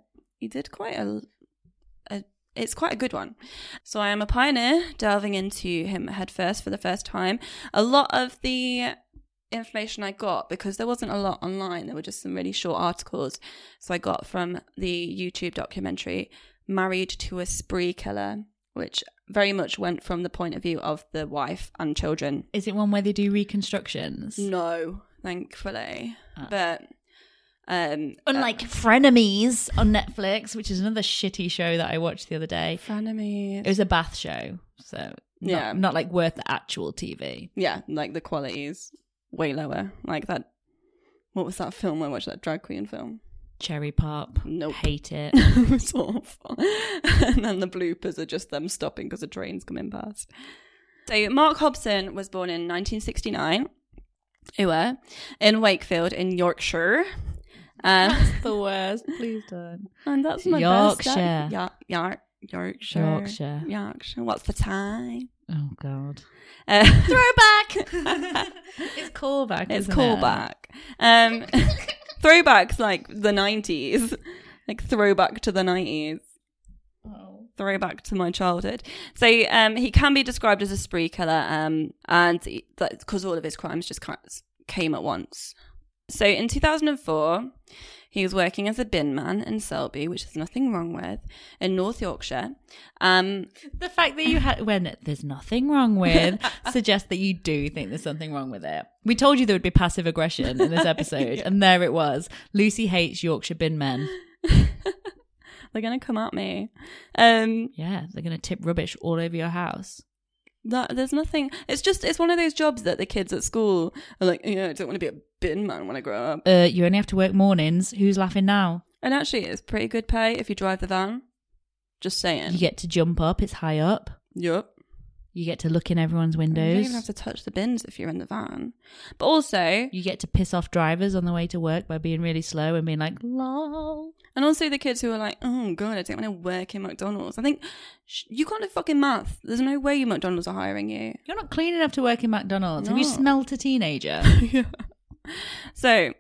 good one. So I am a pioneer delving into him headfirst for the first time. A lot of the information I got, because there wasn't a lot online, there were just some really short articles. So I got from the YouTube documentary Married to a Spree Killer, which very much went from the point of view of the wife and children. Is it one where they do reconstructions? No, thankfully. But unlike Frenemies on Netflix, which is another shitty show that I watched the other day. Frenemies. It was a bath show, so not like worth the actual TV. Yeah, like the quality is way lower. Like that. What was that film I watched? That drag queen film. Cherry Pop. Nope. Hate it. It's awful. And then the bloopers are just them stopping because a train's coming past. So Mark Hobson was born in 1969. In Wakefield in Yorkshire. That's the worst. Please don't. And that's my Yorkshire. Yorkshire. Yorkshire. What's the time? Oh God. Throwback. It's callback. It's isn't callback. Throwbacks like the 90s. Like throwback to the 90s. Oh. throwback to my childhood. So he can be described as a spree killer, and because all of his crimes just came at once. So in 2004, he was working as a bin man in Selby, which there's nothing wrong with, in North Yorkshire. The fact that you had, when there's nothing wrong with, suggests that you do think there's something wrong with it. We told you there would be passive aggression in this episode, and there it was. Lucy hates Yorkshire bin men. They're going to come at me. Yeah, they're going to tip rubbish all over your house. There's nothing. It's one of those jobs that the kids at school are like, I don't want to be a bin man when I grow up. You only have to work mornings. Who's laughing now? And actually, it's pretty good pay if you drive the van. Just saying. You get to jump up. It's high up. Yup. You get to look in everyone's windows. You don't even have to touch the bins if you're in the van. But also, you get to piss off drivers on the way to work by being really slow and being like, lol. And also the kids who are like, oh god, I don't want to work in McDonald's. I think you can't do fucking math. There's no way McDonald's are hiring you. You're not clean enough to work in McDonald's. No. Have you smelt a teenager? Yeah. So,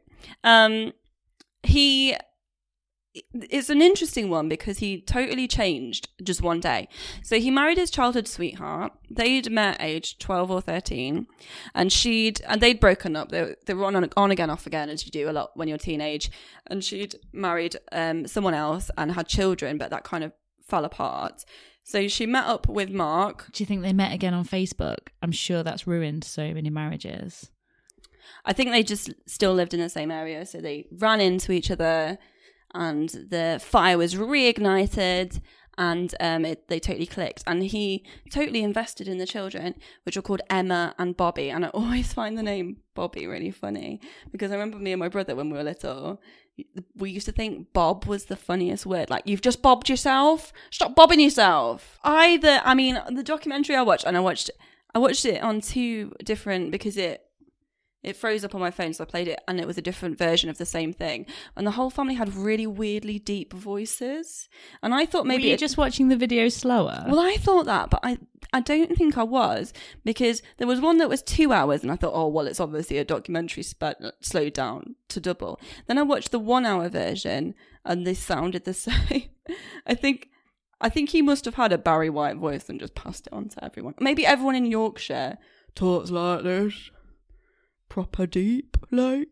it's an interesting one because he totally changed just one day. So he married his childhood sweetheart. They'd met aged 12 or 13, and they'd broken up. They were on again, off again, as you do a lot when you're a teenage. And she'd married someone else and had children, but that kind of fell apart. So she met up with Mark. Do you think they met again on Facebook? I'm sure that's ruined so many marriages. I think they just still lived in the same area, so they ran into each other. And the fire was reignited, and they totally clicked. And he totally invested in the children, which were called Emma and Bobby. And I always find the name Bobby really funny, because I remember me and my brother when we were little, we used to think Bob was the funniest word. Like, you've just bobbed yourself. Stop bobbing yourself. The documentary I watched it on two different, because it froze up on my phone, so I played it, and it was a different version of the same thing. And the whole family had really weirdly deep voices. And I thought maybe... Were you just watching the video slower? Well, I thought that, but I don't think I was, because there was one that was 2 hours, and I thought, oh, well, it's obviously a documentary slowed down to double. Then I watched the 1 hour version, and they sounded the same. I think he must have had a Barry White voice and just passed it on to everyone. Maybe everyone in Yorkshire talks like this. Proper deep, like,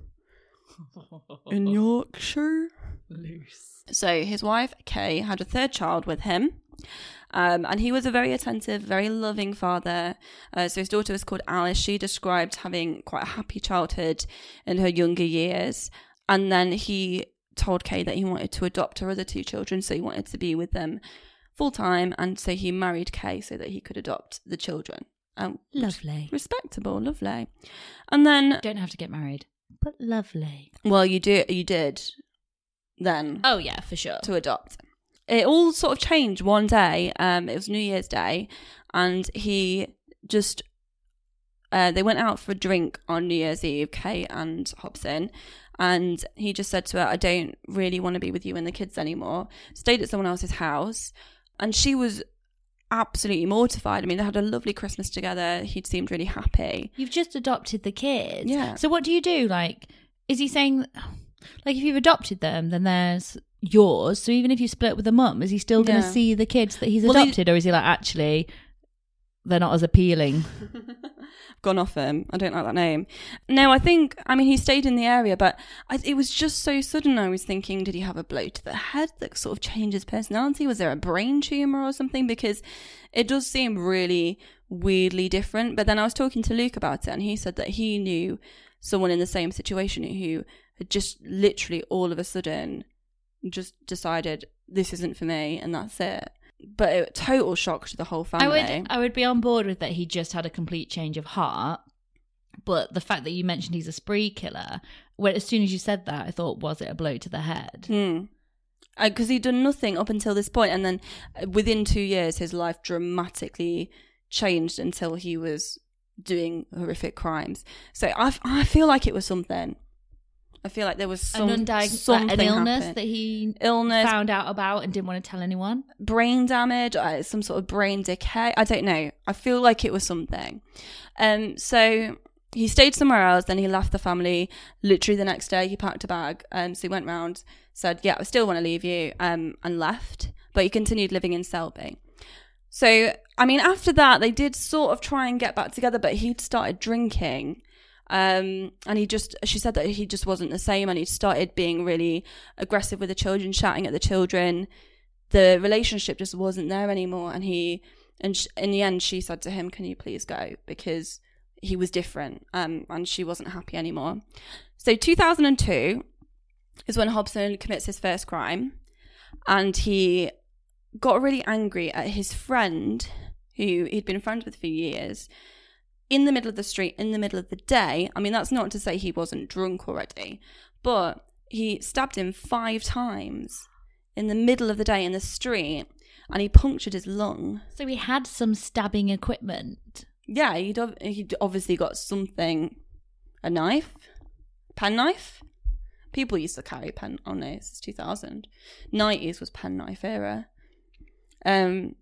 in Yorkshire. Loose. So his wife, Kay, had a third child with him. And he was a very attentive, very loving father. So his daughter was called Alice. She described having quite a happy childhood in her younger years. And then he told Kay that he wanted to adopt her other two children. So he wanted to be with them full time. And so he married Kay so that he could adopt the children. Lovely. Respectable, lovely. And then... Don't have to get married, but lovely. Well, you did then. Oh, yeah, for sure. To adopt. It all sort of changed one day. It was New Year's Day, and he just... they went out for a drink on New Year's Eve, Kay and Hobson, and he just said to her, I don't really want to be with you and the kids anymore. Stayed at someone else's house, and she was... absolutely mortified. I mean, they had a lovely Christmas together. He'd seemed really happy. You've just adopted the kids. Yeah. So what do you do? Like, is he saying, like, if you've adopted them, then there's yours. So even if you split with the mum, is he still going to see the kids that he's adopted? Or is he like, actually, they're not as appealing? Gone off him. I don't like that name. No, he stayed in the area, but it was just so sudden. I was thinking, did he have a blow to the head that sort of changed his personality? Was there a brain tumor or something? Because it does seem really weirdly different. But then I was talking to Luke about it, and he said that he knew someone in the same situation who had just literally all of a sudden just decided, this isn't for me, and that's it. But a total shock to the whole family. I would be on board with that. He just had a complete change of heart. But the fact that you mentioned he's a spree killer, as soon as you said that, I thought, was it a blow to the head? Because he'd done nothing up until this point, and then within 2 years, his life dramatically changed until he was doing horrific crimes. So I feel like it was something. I feel like there was something an illness happened. that he found out about and didn't want to tell anyone. Brain damage, some sort of brain decay. I don't know. I feel like it was something. So he stayed somewhere else. Then he left the family. Literally the next day, he packed a bag. So he went round, said, "Yeah, I still want to leave you," and left. but he continued living in Selby. So, I mean, after that, they did sort of try and get back together, but he'd started drinking. And she said that he just wasn't the same, and he started being really aggressive with the children, shouting at the children. The relationship just wasn't there anymore. And in the end, she said to him, "Can you please go?" Because he was different, and she wasn't happy anymore. So 2002 is when Hobson commits his first crime, and he got really angry at his friend, who he'd been friends with for years, in the middle of the street, in the middle of the day. I mean, that's not to say he wasn't drunk already, but he stabbed him 5 times in the middle of the day in the street, and he punctured his lung. So he had some stabbing equipment. Yeah, he'd obviously got something, a knife, penknife. People used to carry pen. Oh no, this is 2000. 90s was penknife era. And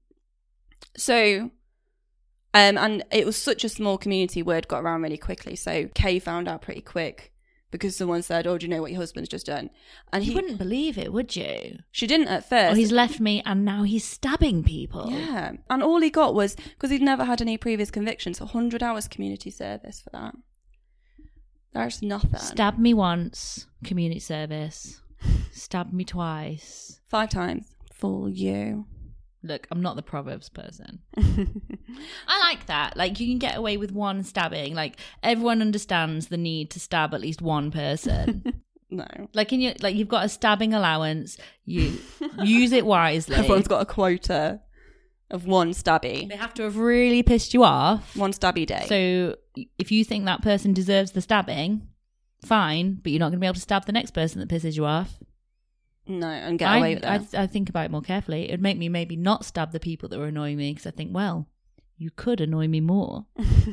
it was such a small community, word got around really quickly. So Kay found out pretty quick because someone said, "Oh, do you know what your husband's just done?" And You wouldn't believe it, would you? She didn't at first. Oh, he's left me and now he's stabbing people. Yeah. And all he got was, because he'd never had any previous convictions, 100 hours community service for that. That's nothing. Stab me once, community service. Stab me twice. 5 times. For you. Look, I'm not the Proverbs person. I like that. Like, you can get away with one stabbing. Like, everyone understands the need to stab at least one person. No. Like, you've got a stabbing allowance. You use it wisely. Everyone's got a quota of 1 stabby. They have to have really pissed you off. 1 stabby day. So if you think that person deserves the stabbing, fine, but you're not going to be able to stab the next person that pisses you off. No, and get away with it. I think about it more carefully. It would make me maybe not stab the people that were annoying me, because I think, well, you could annoy me more.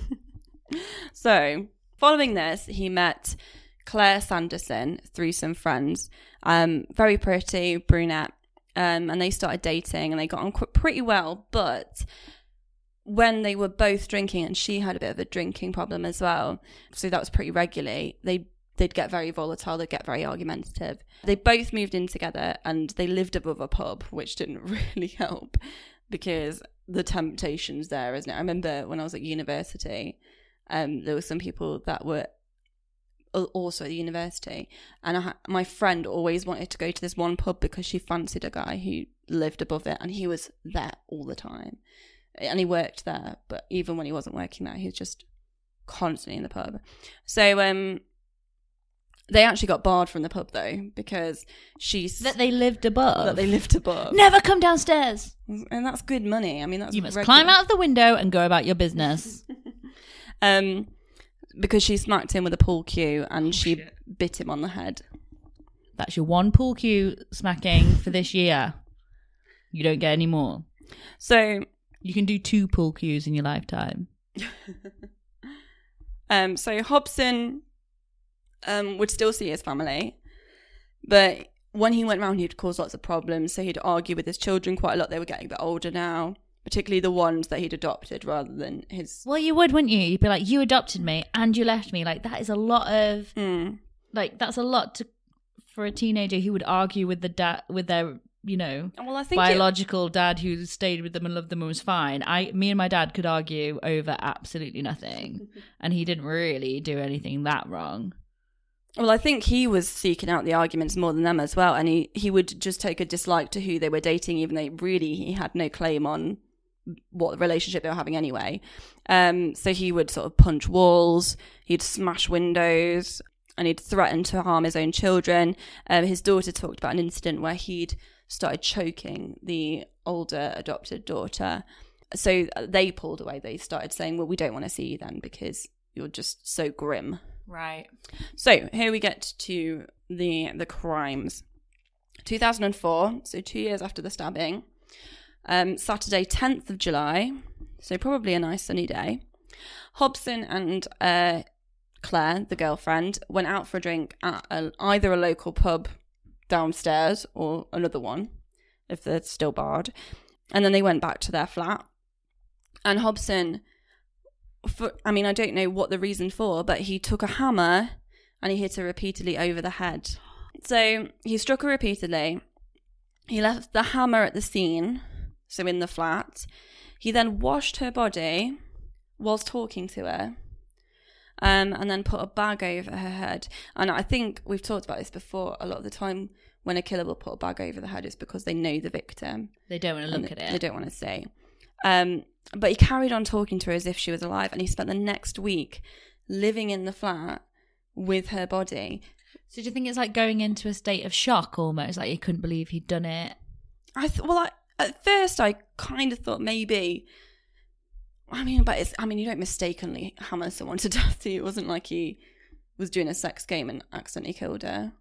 So, following this, he met Claire Sanderson through some friends. Very pretty, brunette. And they started dating, and they got on pretty well. But when they were both drinking, and she had a bit of a drinking problem as well, so that was pretty regularly, they'd get very volatile, they'd get very argumentative. They both moved in together, and they lived above a pub, which didn't really help because the temptation's there, isn't it? I remember when I was at university, there were some people that were also at the university, and my friend always wanted to go to this one pub because she fancied a guy who lived above it, and he was there all the time. And he worked there, but even when he wasn't working there, he was just constantly in the pub. So, they actually got barred from the pub, though, because That they lived above. Never come downstairs. And that's good money. I mean, that's You must climb out of the window and go about your business. Because she smacked him with a pool cue, and she bit him on the head. That's your 1 pool cue smacking for this year. You don't get any more. So you can do 2 pool cues in your lifetime. So Hobson would still see his family, but when he went round, he'd cause lots of problems. So he'd argue with his children quite a lot. They were getting a bit older now, particularly the ones that he'd adopted rather than his. Well, you would, wouldn't you? You'd be like, you adopted me and you left me. Like, that is a lot of that's a lot for a teenager who would argue with their biological dad who stayed with them and loved them and was fine. Me and my dad could argue over absolutely nothing, and he didn't really do anything that wrong. Well, I think he was seeking out the arguments more than them as well, and he would just take a dislike to who they were dating, even though really he had no claim on what relationship they were having anyway. So he would sort of punch walls, he'd smash windows, and he'd threaten to harm his own children. His daughter talked about an incident where he'd started choking the older adopted daughter. So they pulled away. They started saying, well, we don't want to see you then because you're just so grim. Right. So here we get to the crimes. 2004, so 2 years after the stabbing, Saturday 10th of July, so probably a nice sunny day, Hobson and Claire, the girlfriend, went out for a drink at either a local pub downstairs or another one, if they're still barred, and then they went back to their flat. And Hobson, I don't know what the reason for, but he took a hammer and he hit her repeatedly over the head. So he struck her repeatedly, He left the hammer at the scene, so in the flat. He then washed her body whilst talking to her, and then put a bag over her head. And I think we've talked about this before. A lot of the time when a killer will put a bag over the head, it's because they know the victim. They don't want to look at it. They don't want to see. But he carried on talking to her as if she was alive, and he spent the next week living in the flat with her body. So do you think it's like going into a state of shock almost? Like he couldn't believe he'd done it? At first I kind of thought maybe... you don't mistakenly hammer someone to death. It wasn't like he was doing a sex game and accidentally killed her.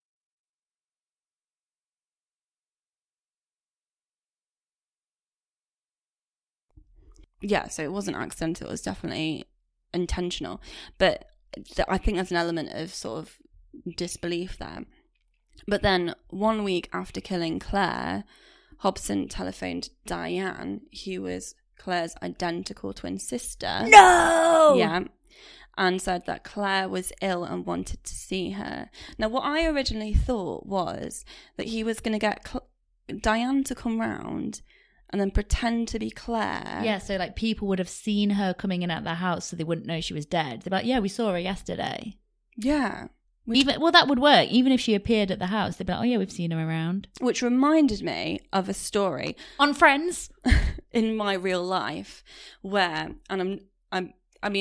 Yeah, so it wasn't accidental. It was definitely intentional. But I think there's an element of sort of disbelief there. But then 1 week after killing Claire, Hobson telephoned Diane, who was Claire's identical twin sister. No! Yeah. And said that Claire was ill and wanted to see her. Now, what I originally thought was that he was going to get Diane to come round and then pretend to be Claire. Yeah, so like people would have seen her coming in at their house so they wouldn't know she was dead. They're like, yeah, we saw her yesterday. Yeah. That would work. Even if she appeared at the house, they'd be like, oh yeah, we've seen her around. Which reminded me of a story on Friends in my real life where, and I'm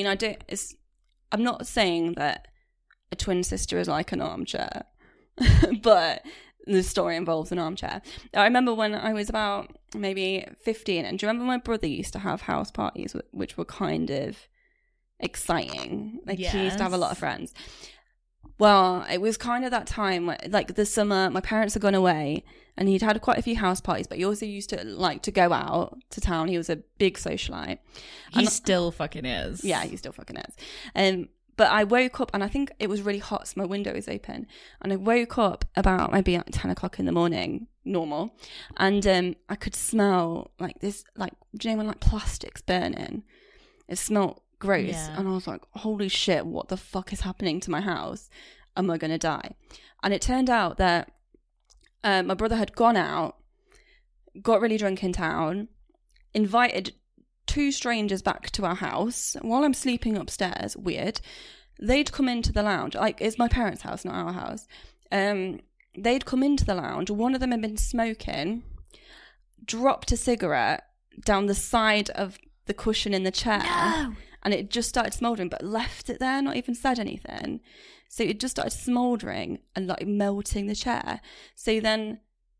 not saying that a twin sister is like an armchair, but the story involves an armchair. I remember when I was about maybe 15, and do you remember my brother used to have house parties, which were kind of exciting? Like, yes. He used to have a lot of friends. Well, it was kind of that time, like the summer, my parents had gone away, and he'd had quite a few house parties, but he also used to like to go out to town. He was a big socialite. He still fucking is. Yeah, he still fucking is. But I woke up, and I think it was really hot, so my window was open. And I woke up about maybe like 10 o'clock in the morning, normal. And I could smell like this, like, do you know when like plastic's burning? It smelled gross. Yeah. And I was like, holy shit, what the fuck is happening to my house? Am I going to die? And it turned out that my brother had gone out, got really drunk in town, invited 2 strangers back to our house while I'm sleeping upstairs. Weird. They'd come into the lounge. Like, it's my parents' house, not our house. They'd come into the lounge. One of them had been smoking, dropped a cigarette down the side of the cushion in the chair. No! And it just started smouldering, but left it there, not even said anything. So it just started smouldering and like melting the chair. So then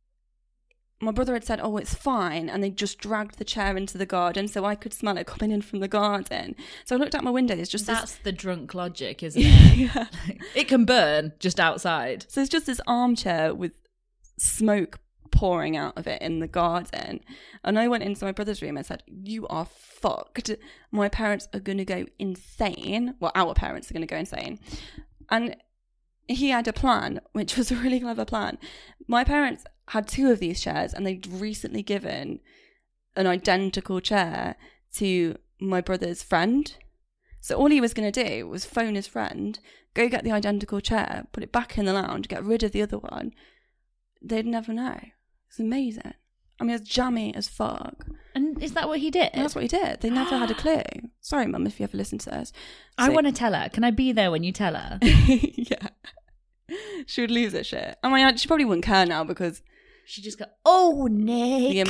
my brother had said, oh, it's fine. And they just dragged the chair into the garden so I could smell it coming in from the garden. So I looked out my window. It's just That's the drunk logic, isn't it? Yeah. It can burn just outside. So it's just this armchair with smoke pouring out of it in the garden. And I went into my brother's room and said, you are fucked. My parents are going to go insane. Well, our parents are going to go insane. And he had a plan, which was a really clever plan. My parents had 2 of these chairs, and they'd recently given an identical chair to my brother's friend. So all he was going to do was phone his friend, go get the identical chair, put it back in the lounge, get rid of the other one. They'd never know. It's amazing. I mean, it's jammy as fuck. And is that what he did? That's what he did. They never had a clue. Sorry, Mum, if you ever listen to this. So, I want to tell her. Can I be there when you tell her? Yeah. She would lose her shit. I mean, she probably wouldn't care now because she just go, oh, Nick.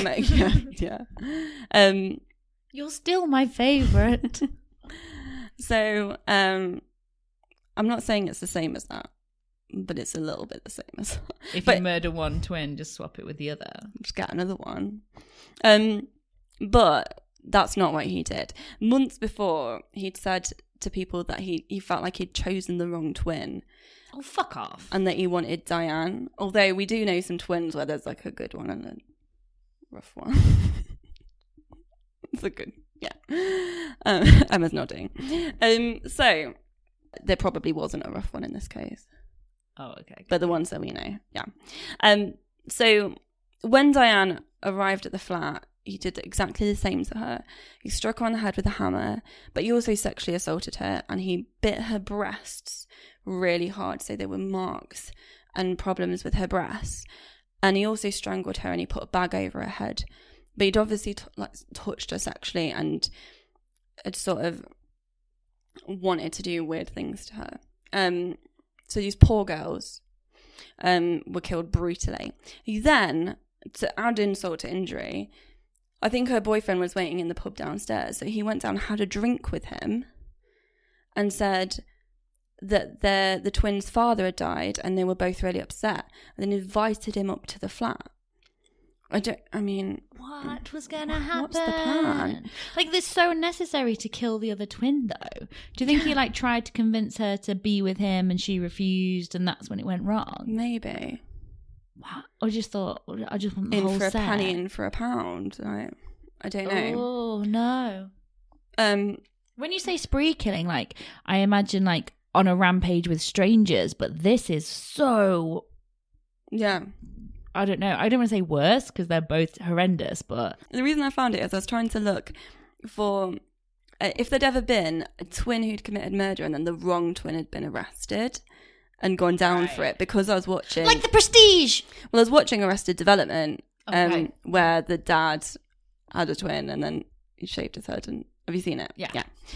Yeah. You're still my favourite. So, I'm not saying it's the same as that, but it's a little bit the same as that. If you murder one twin, just swap it with the other. Just get another one. But that's not what he did. Months before, he'd said to people that he felt like he'd chosen the wrong twin. Oh, fuck off. And that he wanted Diane. Although we do know some twins where there's like a good one and a rough one. It's a good, yeah. Emma's nodding. So there probably wasn't a rough one in this case. Oh, okay. But the ones that we know, yeah. So when Diane arrived at the flat, he did exactly the same to her. He struck her on the head with a hammer, but he also sexually assaulted her, and he bit her breasts really hard, so there were marks and problems with her breasts. And he also strangled her and he put a bag over her head. But he'd obviously touched her sexually and had sort of wanted to do weird things to her. So these poor girls were killed brutally. He then, to add insult to injury, I think her boyfriend was waiting in the pub downstairs. So he went down, had a drink with him and said that the twins' father had died and they were both really upset. And then invited him up to the flat. What was going to happen? What's the plan? Like, this is so unnecessary to kill the other twin, though. Do you think he, like, tried to convince her to be with him and she refused and that's when it went wrong? Maybe. What? Or just thought, I just want the In whole for a set. penny, in for a pound. I don't know. Oh, no. When you say spree killing, like, I imagine, like, on a rampage with strangers, but this is so... Yeah. I don't know. I don't want to say worse because they're both horrendous, but... The reason I found it is I was trying to look for if there'd ever been a twin who'd committed murder and then the wrong twin had been arrested and gone down for it, because I was watching... Like The Prestige! Well, I was watching Arrested Development, Okay. where the dad had a twin and then he shaved his head. And have you seen it? Yeah.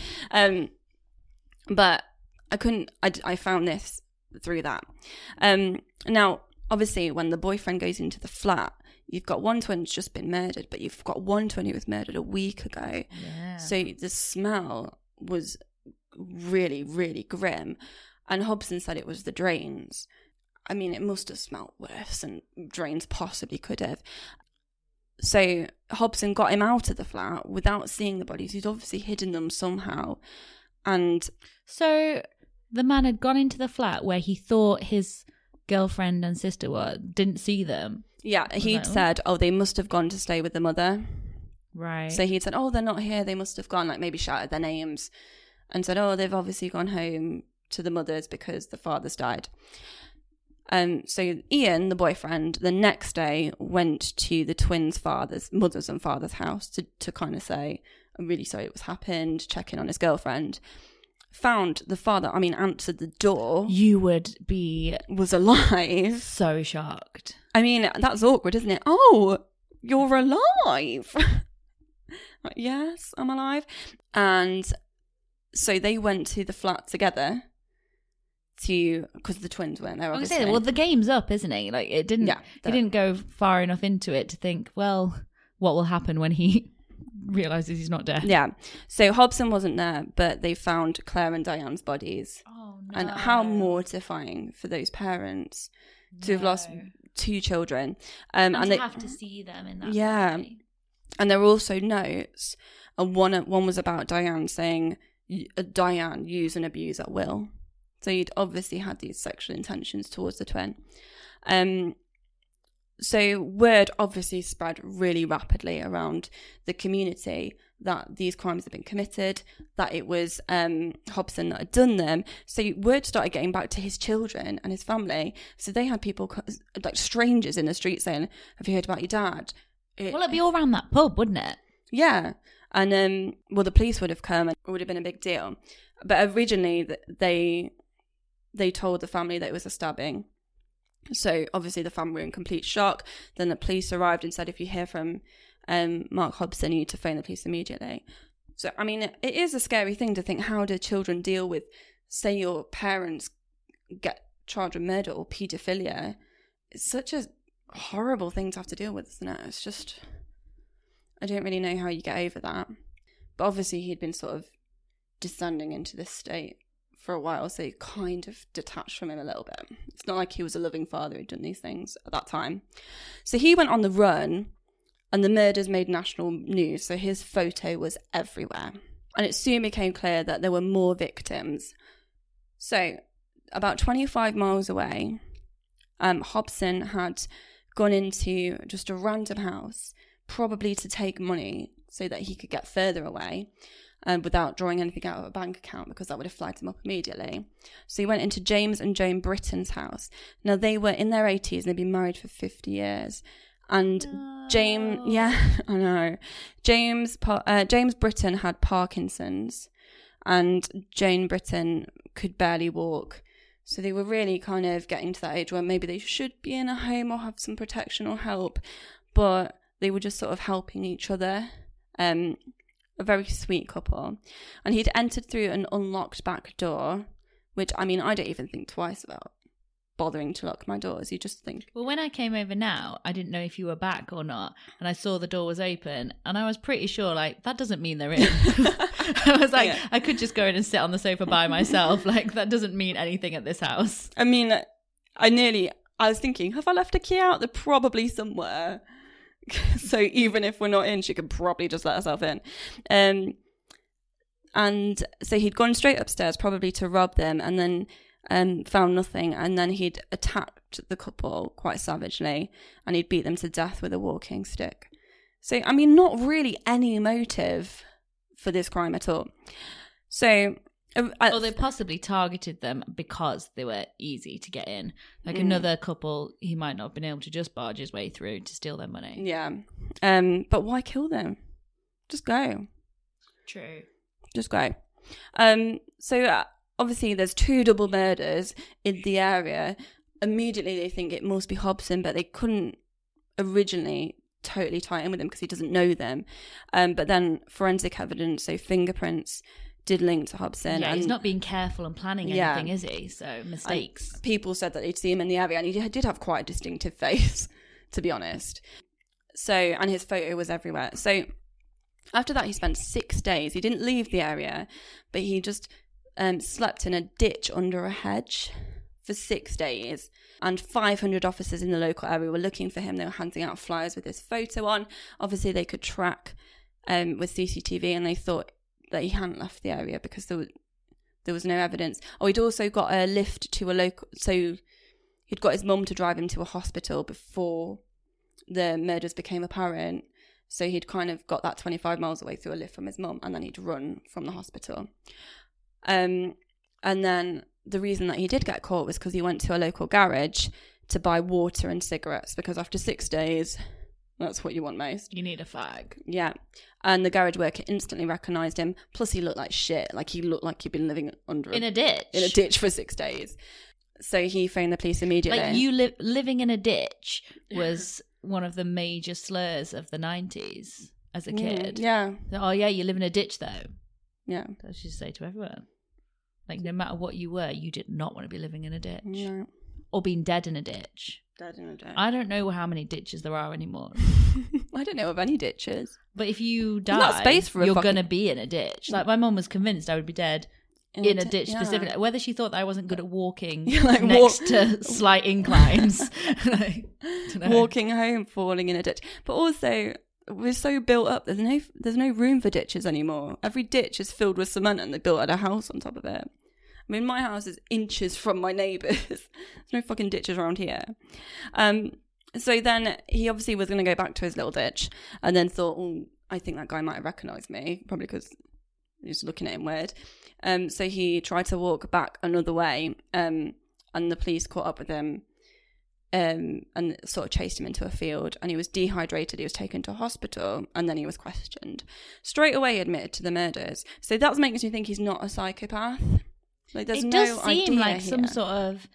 But I couldn't... I found this through that. Now... Obviously, when the boyfriend goes into the flat, you've got one twin who's just been murdered, but you've got one twin who was murdered a week ago. Yeah. So the smell was really, really grim. And Hobson said it was the drains. I mean, it must have smelled worse than drains possibly could have. So Hobson got him out of the flat without seeing the bodies. He'd obviously hidden them somehow. And so the man had gone into the flat where he thought his girlfriend and sister were, didn't see them. Yeah, he'd said, they must have gone to stay with the mother. Right. So he'd said, they're not here, they must have gone, like maybe shouted their names and said, they've obviously gone home to the mothers because the father's died. So Ian, the boyfriend, the next day went to the twins' mother's and father's house to kind of say, I'm really sorry it was happened, check in on his girlfriend. Found the father, answered the door. You would be... Was alive. So shocked. I mean, that's awkward, isn't it? Oh, you're alive. Like, yes, I'm alive. And so they went to the flat together because the twins weren't there, obviously. Well, the game's up, isn't he? Like, it didn't... Yeah, he didn't go far enough into it to think, well, what will happen when he... realizes he's not dead. Yeah. So Hobson wasn't there, but they found Claire and Diane's bodies. Oh, no. And how mortifying for those parents to have lost 2 children. And to have to see them in that way. And there were also notes, and one was about Diane saying, Diane, use and abuse at will. So he'd obviously had these sexual intentions towards the twin. So word obviously spread really rapidly around the community that these crimes had been committed, that it was Hobson that had done them. So word started getting back to his children and his family. So they had people, like strangers in the street saying, have you heard about your dad? Well, it'd be all around that pub, wouldn't it? Yeah. And the police would have come and it would have been a big deal. But originally they told the family that it was a stabbing. So obviously the family were in complete shock. Then the police arrived and said, if you hear from Mark Hobson, you need to phone the police immediately. So, it is a scary thing to think, how do children deal with, say your parents get charged with murder or paedophilia? It's such a horrible thing to have to deal with, isn't it? It's just, I don't really know how you get over that. But obviously he'd been sort of descending into this state for a while, so he kind of detached from him a little bit. It's not like he was a loving father who'd done these things at that time. So he went on the run, and the murders made national news, so his photo was everywhere. And it soon became clear that there were more victims. So, about 25 miles away, Hobson had gone into just a random house, probably to take money so that he could get further away. Without drawing anything out of a bank account, because that would have flagged him up immediately. So he went into James and Joan Britton's house. Now, they were in their 80s and they'd been married for 50 years. And James, I know. James Britton had Parkinson's and Jane Britton could barely walk. So they were really kind of getting to that age where maybe they should be in a home or have some protection or help, but they were just sort of helping each other. A very sweet couple. And he'd entered through an unlocked back door, which, I mean, I don't even think twice about bothering to lock my doors. You just think... Well, when I came over now, I didn't know if you were back or not, and I saw the door was open, and I was pretty sure, like, that doesn't mean they're in. I was like, I could just go in and sit on the sofa by myself. Like, that doesn't mean anything at this house. I mean, I was thinking, have I left a key out? They're probably somewhere. So even if we're not in, she could probably just let herself in. And so he'd gone straight upstairs, probably to rob them, and then found nothing. And then he'd attacked the couple quite savagely, and he'd beat them to death with a walking stick. So, I mean, not really any motive for this crime at all. So... Or they possibly targeted them because they were easy to get in. Like another couple, he might not have been able to just barge his way through to steal their money. Yeah. But why kill them? Just go. True. Just go. So obviously there's 2 double murders in the area. Immediately they think it must be Hobson, but they couldn't originally totally tie in with him because he doesn't know them. But then forensic evidence, so fingerprints, did link to Hobson. Yeah, and he's not being careful and planning anything, is he? So mistakes. And people said that they'd see him in the area, and he did have quite a distinctive face, to be honest. So, and his photo was everywhere. So after that, he spent 6 days. He didn't leave the area, but he just slept in a ditch under a hedge for 6 days. And 500 officers in the local area were looking for him. They were handing out flyers with his photo on. Obviously, they could track with CCTV, and they thought that he hadn't left the area because there was no evidence. Oh, he'd also got a lift to a local... So he'd got his mum to drive him to a hospital before the murders became apparent. So he'd kind of got that 25 miles away through a lift from his mum, and then he'd run from the hospital. And then the reason that he did get caught was because he went to a local garage to buy water and cigarettes, because after 6 days... That's what you want most. You need a fag. Yeah. And the garage worker instantly recognised him. Plus, he looked like shit. Like, he looked like he'd been living in a ditch. In a ditch for 6 days. So he phoned the police immediately. Like, you living in a ditch was one of the major slurs of the 90s as a kid. Yeah. Oh, yeah, you live in a ditch, though. Yeah. I should say to everyone. Like, no matter what you were, you did not want to be living in a ditch. Yeah. Or being dead in a ditch. Dead in a ditch. I don't know how many ditches there are anymore. I don't know of any ditches. But if you die, you're going to be in a ditch. Like, my mum was convinced I would be dead in a ditch specifically. Whether she thought that I wasn't good at walking next to slight inclines. Like, walking home, falling in a ditch. But also, we're so built up, there's no room for ditches anymore. Every ditch is filled with cement, and they built a house on top of it. I mean, my house is inches from my neighbours. There's no fucking ditches around here. So then he obviously was going to go back to his little ditch, and then thought, oh, I think that guy might have recognised me, probably because he was looking at him weird. So he tried to walk back another way, and the police caught up with him and sort of chased him into a field, and he was dehydrated. He was taken to a hospital, and then he was questioned. Straight away he admitted to the murders. So that makes me think he's not a psychopath. Like, there's it no does seem idea like here. some sort of,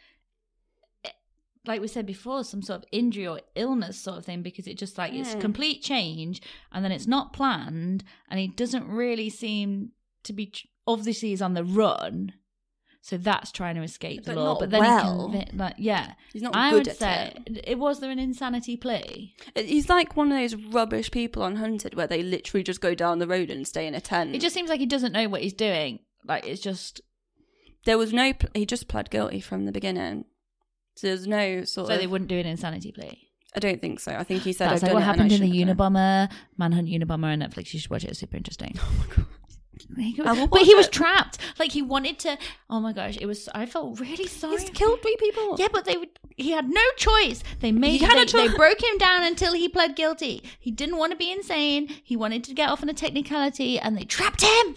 like we said before, some sort of injury or illness sort of thing, because it just like it's complete change, and then it's not planned, and he doesn't really seem to be. Obviously, he's on the run, so that's trying to escape the law. But then he's not I good would at say, it. Was there an insanity plea? He's like one of those rubbish people on Hunted where they literally just go down the road and stay in a tent. It just seems like he doesn't know what he's doing. Like, it's just. There was no... He just pled guilty from the beginning. So there's no sort of... So they wouldn't do an insanity plea? I don't think so. I think he said, That's like what happened in the Unabomber, Manhunt Unabomber on Netflix. You should watch it. It's super interesting. Oh my God. But he was trapped. Like, he wanted to... Oh my gosh. It was... I felt really sorry. He's killed 3 people. Yeah, but he had no choice. They broke him down until he pled guilty. He didn't want to be insane. He wanted to get off on a technicality, and they trapped him.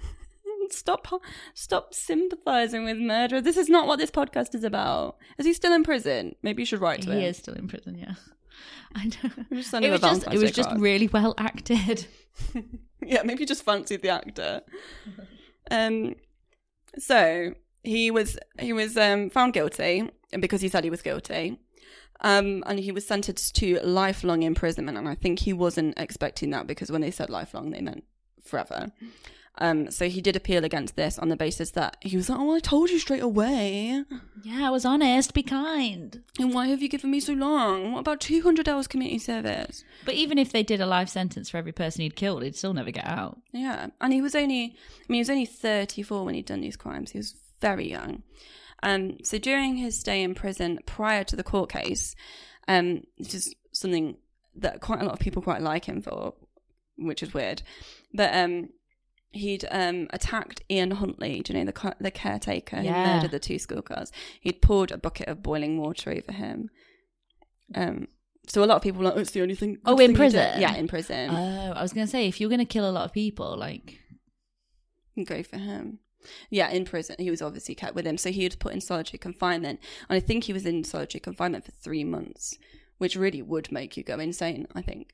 Stop sympathising with murder. This is not what this podcast is about. Is he still in prison? Maybe you should write to him. He is still in prison, yeah. I know. It was just really well acted. Yeah, maybe you just fancied the actor. So he was found guilty because he said he was guilty. And he was sentenced to lifelong imprisonment. And I think he wasn't expecting that, because when they said lifelong, they meant forever. So he did appeal against this on the basis that he was like, oh, I told you straight away. Yeah, I was honest. Be kind. And why have you given me so long? What about 200 hours community service? But even if they did a life sentence for every person he'd killed, he'd still never get out. Yeah. And he was only 34 when he'd done these crimes. He was very young. So during his stay in prison prior to the court case, this is something that quite a lot of people quite like him for, which is weird. But he'd attacked Ian Huntley, do you know, the caretaker who murdered the 2 schoolgirls. He'd poured a bucket of boiling water over him. So a lot of people were like, oh, it's the only thing. Oh, in prison? Yeah, in prison. Oh, I was going to say, if you're going to kill a lot of people, like... Go for him. Yeah, in prison. He was obviously kept with him. So he was put in solitary confinement. And I think he was in solitary confinement for 3 months, which really would make you go insane, I think.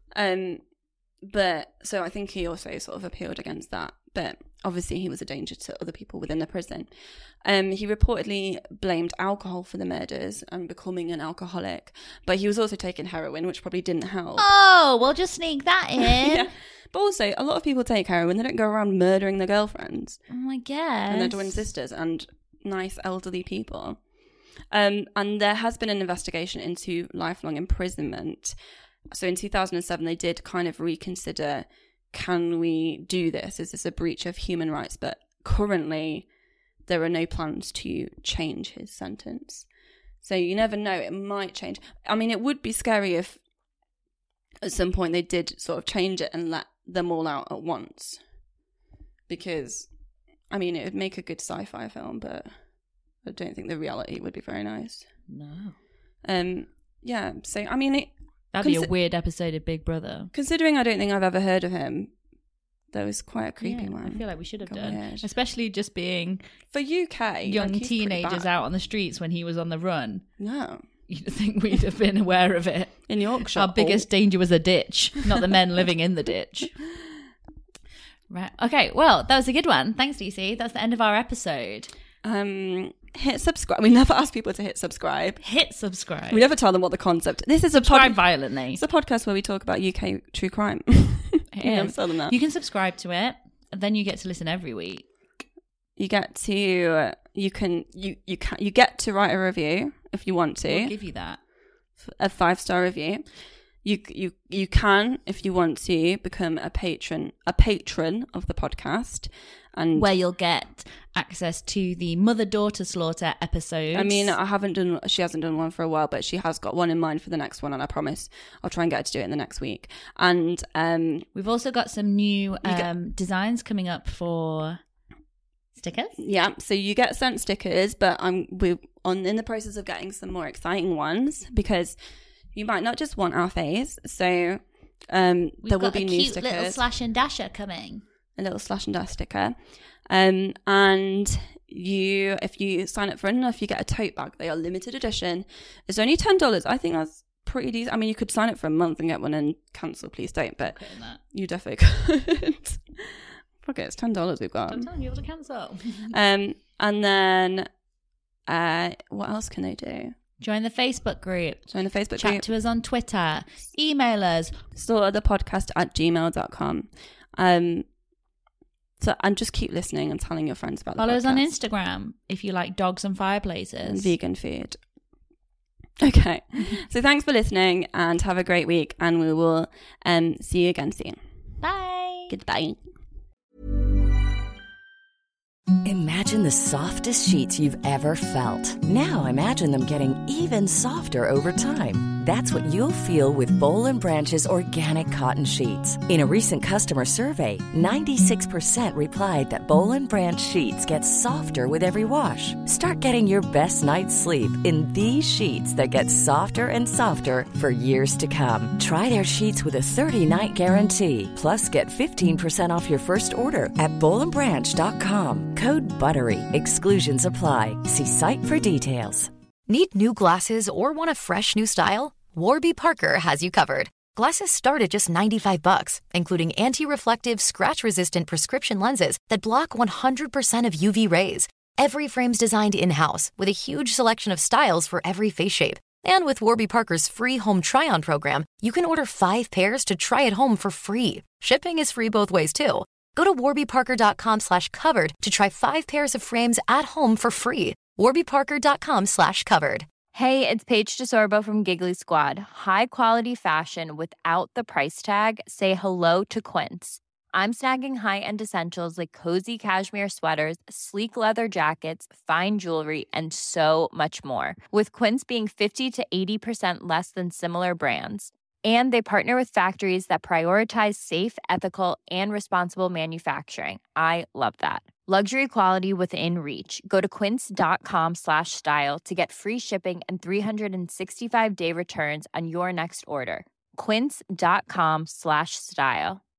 But so I think he also sort of appealed against that. But obviously he was a danger to other people within the prison. He reportedly blamed alcohol for the murders and becoming an alcoholic. But he was also taking heroin, which probably didn't help. Oh, we'll just sneak that in. Yeah. But also, a lot of people take heroin. They don't go around murdering their girlfriends. Oh, I guess. And their twin sisters and nice elderly people. And there has been an investigation into lifelong imprisonment. So in 2007, they did kind of reconsider, can we do this? Is this a breach of human rights? But currently, there are no plans to change his sentence. So you never know, it might change. I mean, it would be scary if at some point they did sort of change it and let them all out at once. Because, I mean, it would make a good sci-fi film, but I don't think the reality would be very nice. No. Yeah, so, I mean... That'd be a weird episode of Big Brother. Considering I don't think I've ever heard of him, that was quite a creepy one. I feel like we should have done. Weird. Especially just being... For UK. Young teenagers out on the streets when he was on the run. No. You'd think we'd have been aware of it. In Yorkshire. Our biggest danger was a ditch, not the men living in the ditch. Right. Okay, well, that was a good one. Thanks, DC. That's the end of our episode. Hit subscribe. We never ask people to hit subscribe. Hit subscribe. We never tell them what the concept. This is subscribe violently. It's a podcast where we talk about UK true crime. We never tell them that. You can subscribe to it, and then you get to listen every week. You get to you get to write a review if you want to. We'll give you that. A 5-star review. You can, if you want to, become a patron of the podcast, and where you'll get access to the mother-daughter slaughter episodes. I mean, she hasn't done one for a while, but she has got one in mind for the next one, and I promise I'll try and get her to do it in the next week. And we've also got some new designs coming up for stickers. Yeah, so you get sent stickers, but we're in the process of getting some more exciting ones, because you might not just want our face. So there will be new stickers. We've got a cute little slash and dasher coming. A little slash and dash sticker. And if you sign up for enough, you get a tote bag. They are limited edition. It's only $10. I think that's pretty decent. I mean, you could sign up for a month and get one and cancel. Please don't. But you definitely could. Fuck it, it's $10 we've got. I'm telling you, able to cancel. And then what else can they do? Join the Facebook group. Chat Chat to us on Twitter. Email us. slaughtherthepodcast@gmail.com. So, and just keep listening and telling your friends about the podcast. Follow us on Instagram if you like dogs and fireplaces. And vegan food. Okay. So thanks for listening and have a great week, and we will see you again soon. Bye. Goodbye. Imagine the softest sheets you've ever felt. Now imagine them getting even softer over time. That's what you'll feel with Boll & Branch's organic cotton sheets. In a recent customer survey, 96% replied that Boll & Branch sheets get softer with every wash. Start getting your best night's sleep in these sheets that get softer and softer for years to come. Try their sheets with a 30-night guarantee. Plus, get 15% off your first order at bollandbranch.com. Code BUTTERY. Exclusions apply. See site for details. Need new glasses or want a fresh new style? Warby Parker has you covered. Glasses start at just $95, including anti-reflective, scratch-resistant prescription lenses that block 100% of UV rays. Every frame's designed in-house with a huge selection of styles for every face shape. And with Warby Parker's free home try-on program, you can order 5 pairs to try at home for free. Shipping is free both ways, too. Go to warbyparker.com/covered to try 5 pairs of frames at home for free. warbyparker.com/covered. Hey, it's Paige DeSorbo from Giggly Squad. High quality fashion without the price tag. Say hello to Quince. I'm snagging high-end essentials like cozy cashmere sweaters, sleek leather jackets, fine jewelry, and so much more. With Quince being 50 to 80% less than similar brands. And they partner with factories that prioritize safe, ethical, and responsible manufacturing. I love that. Luxury quality within reach. Go to quince.com/style to get free shipping and 365-day returns on your next order. Quince.com/style.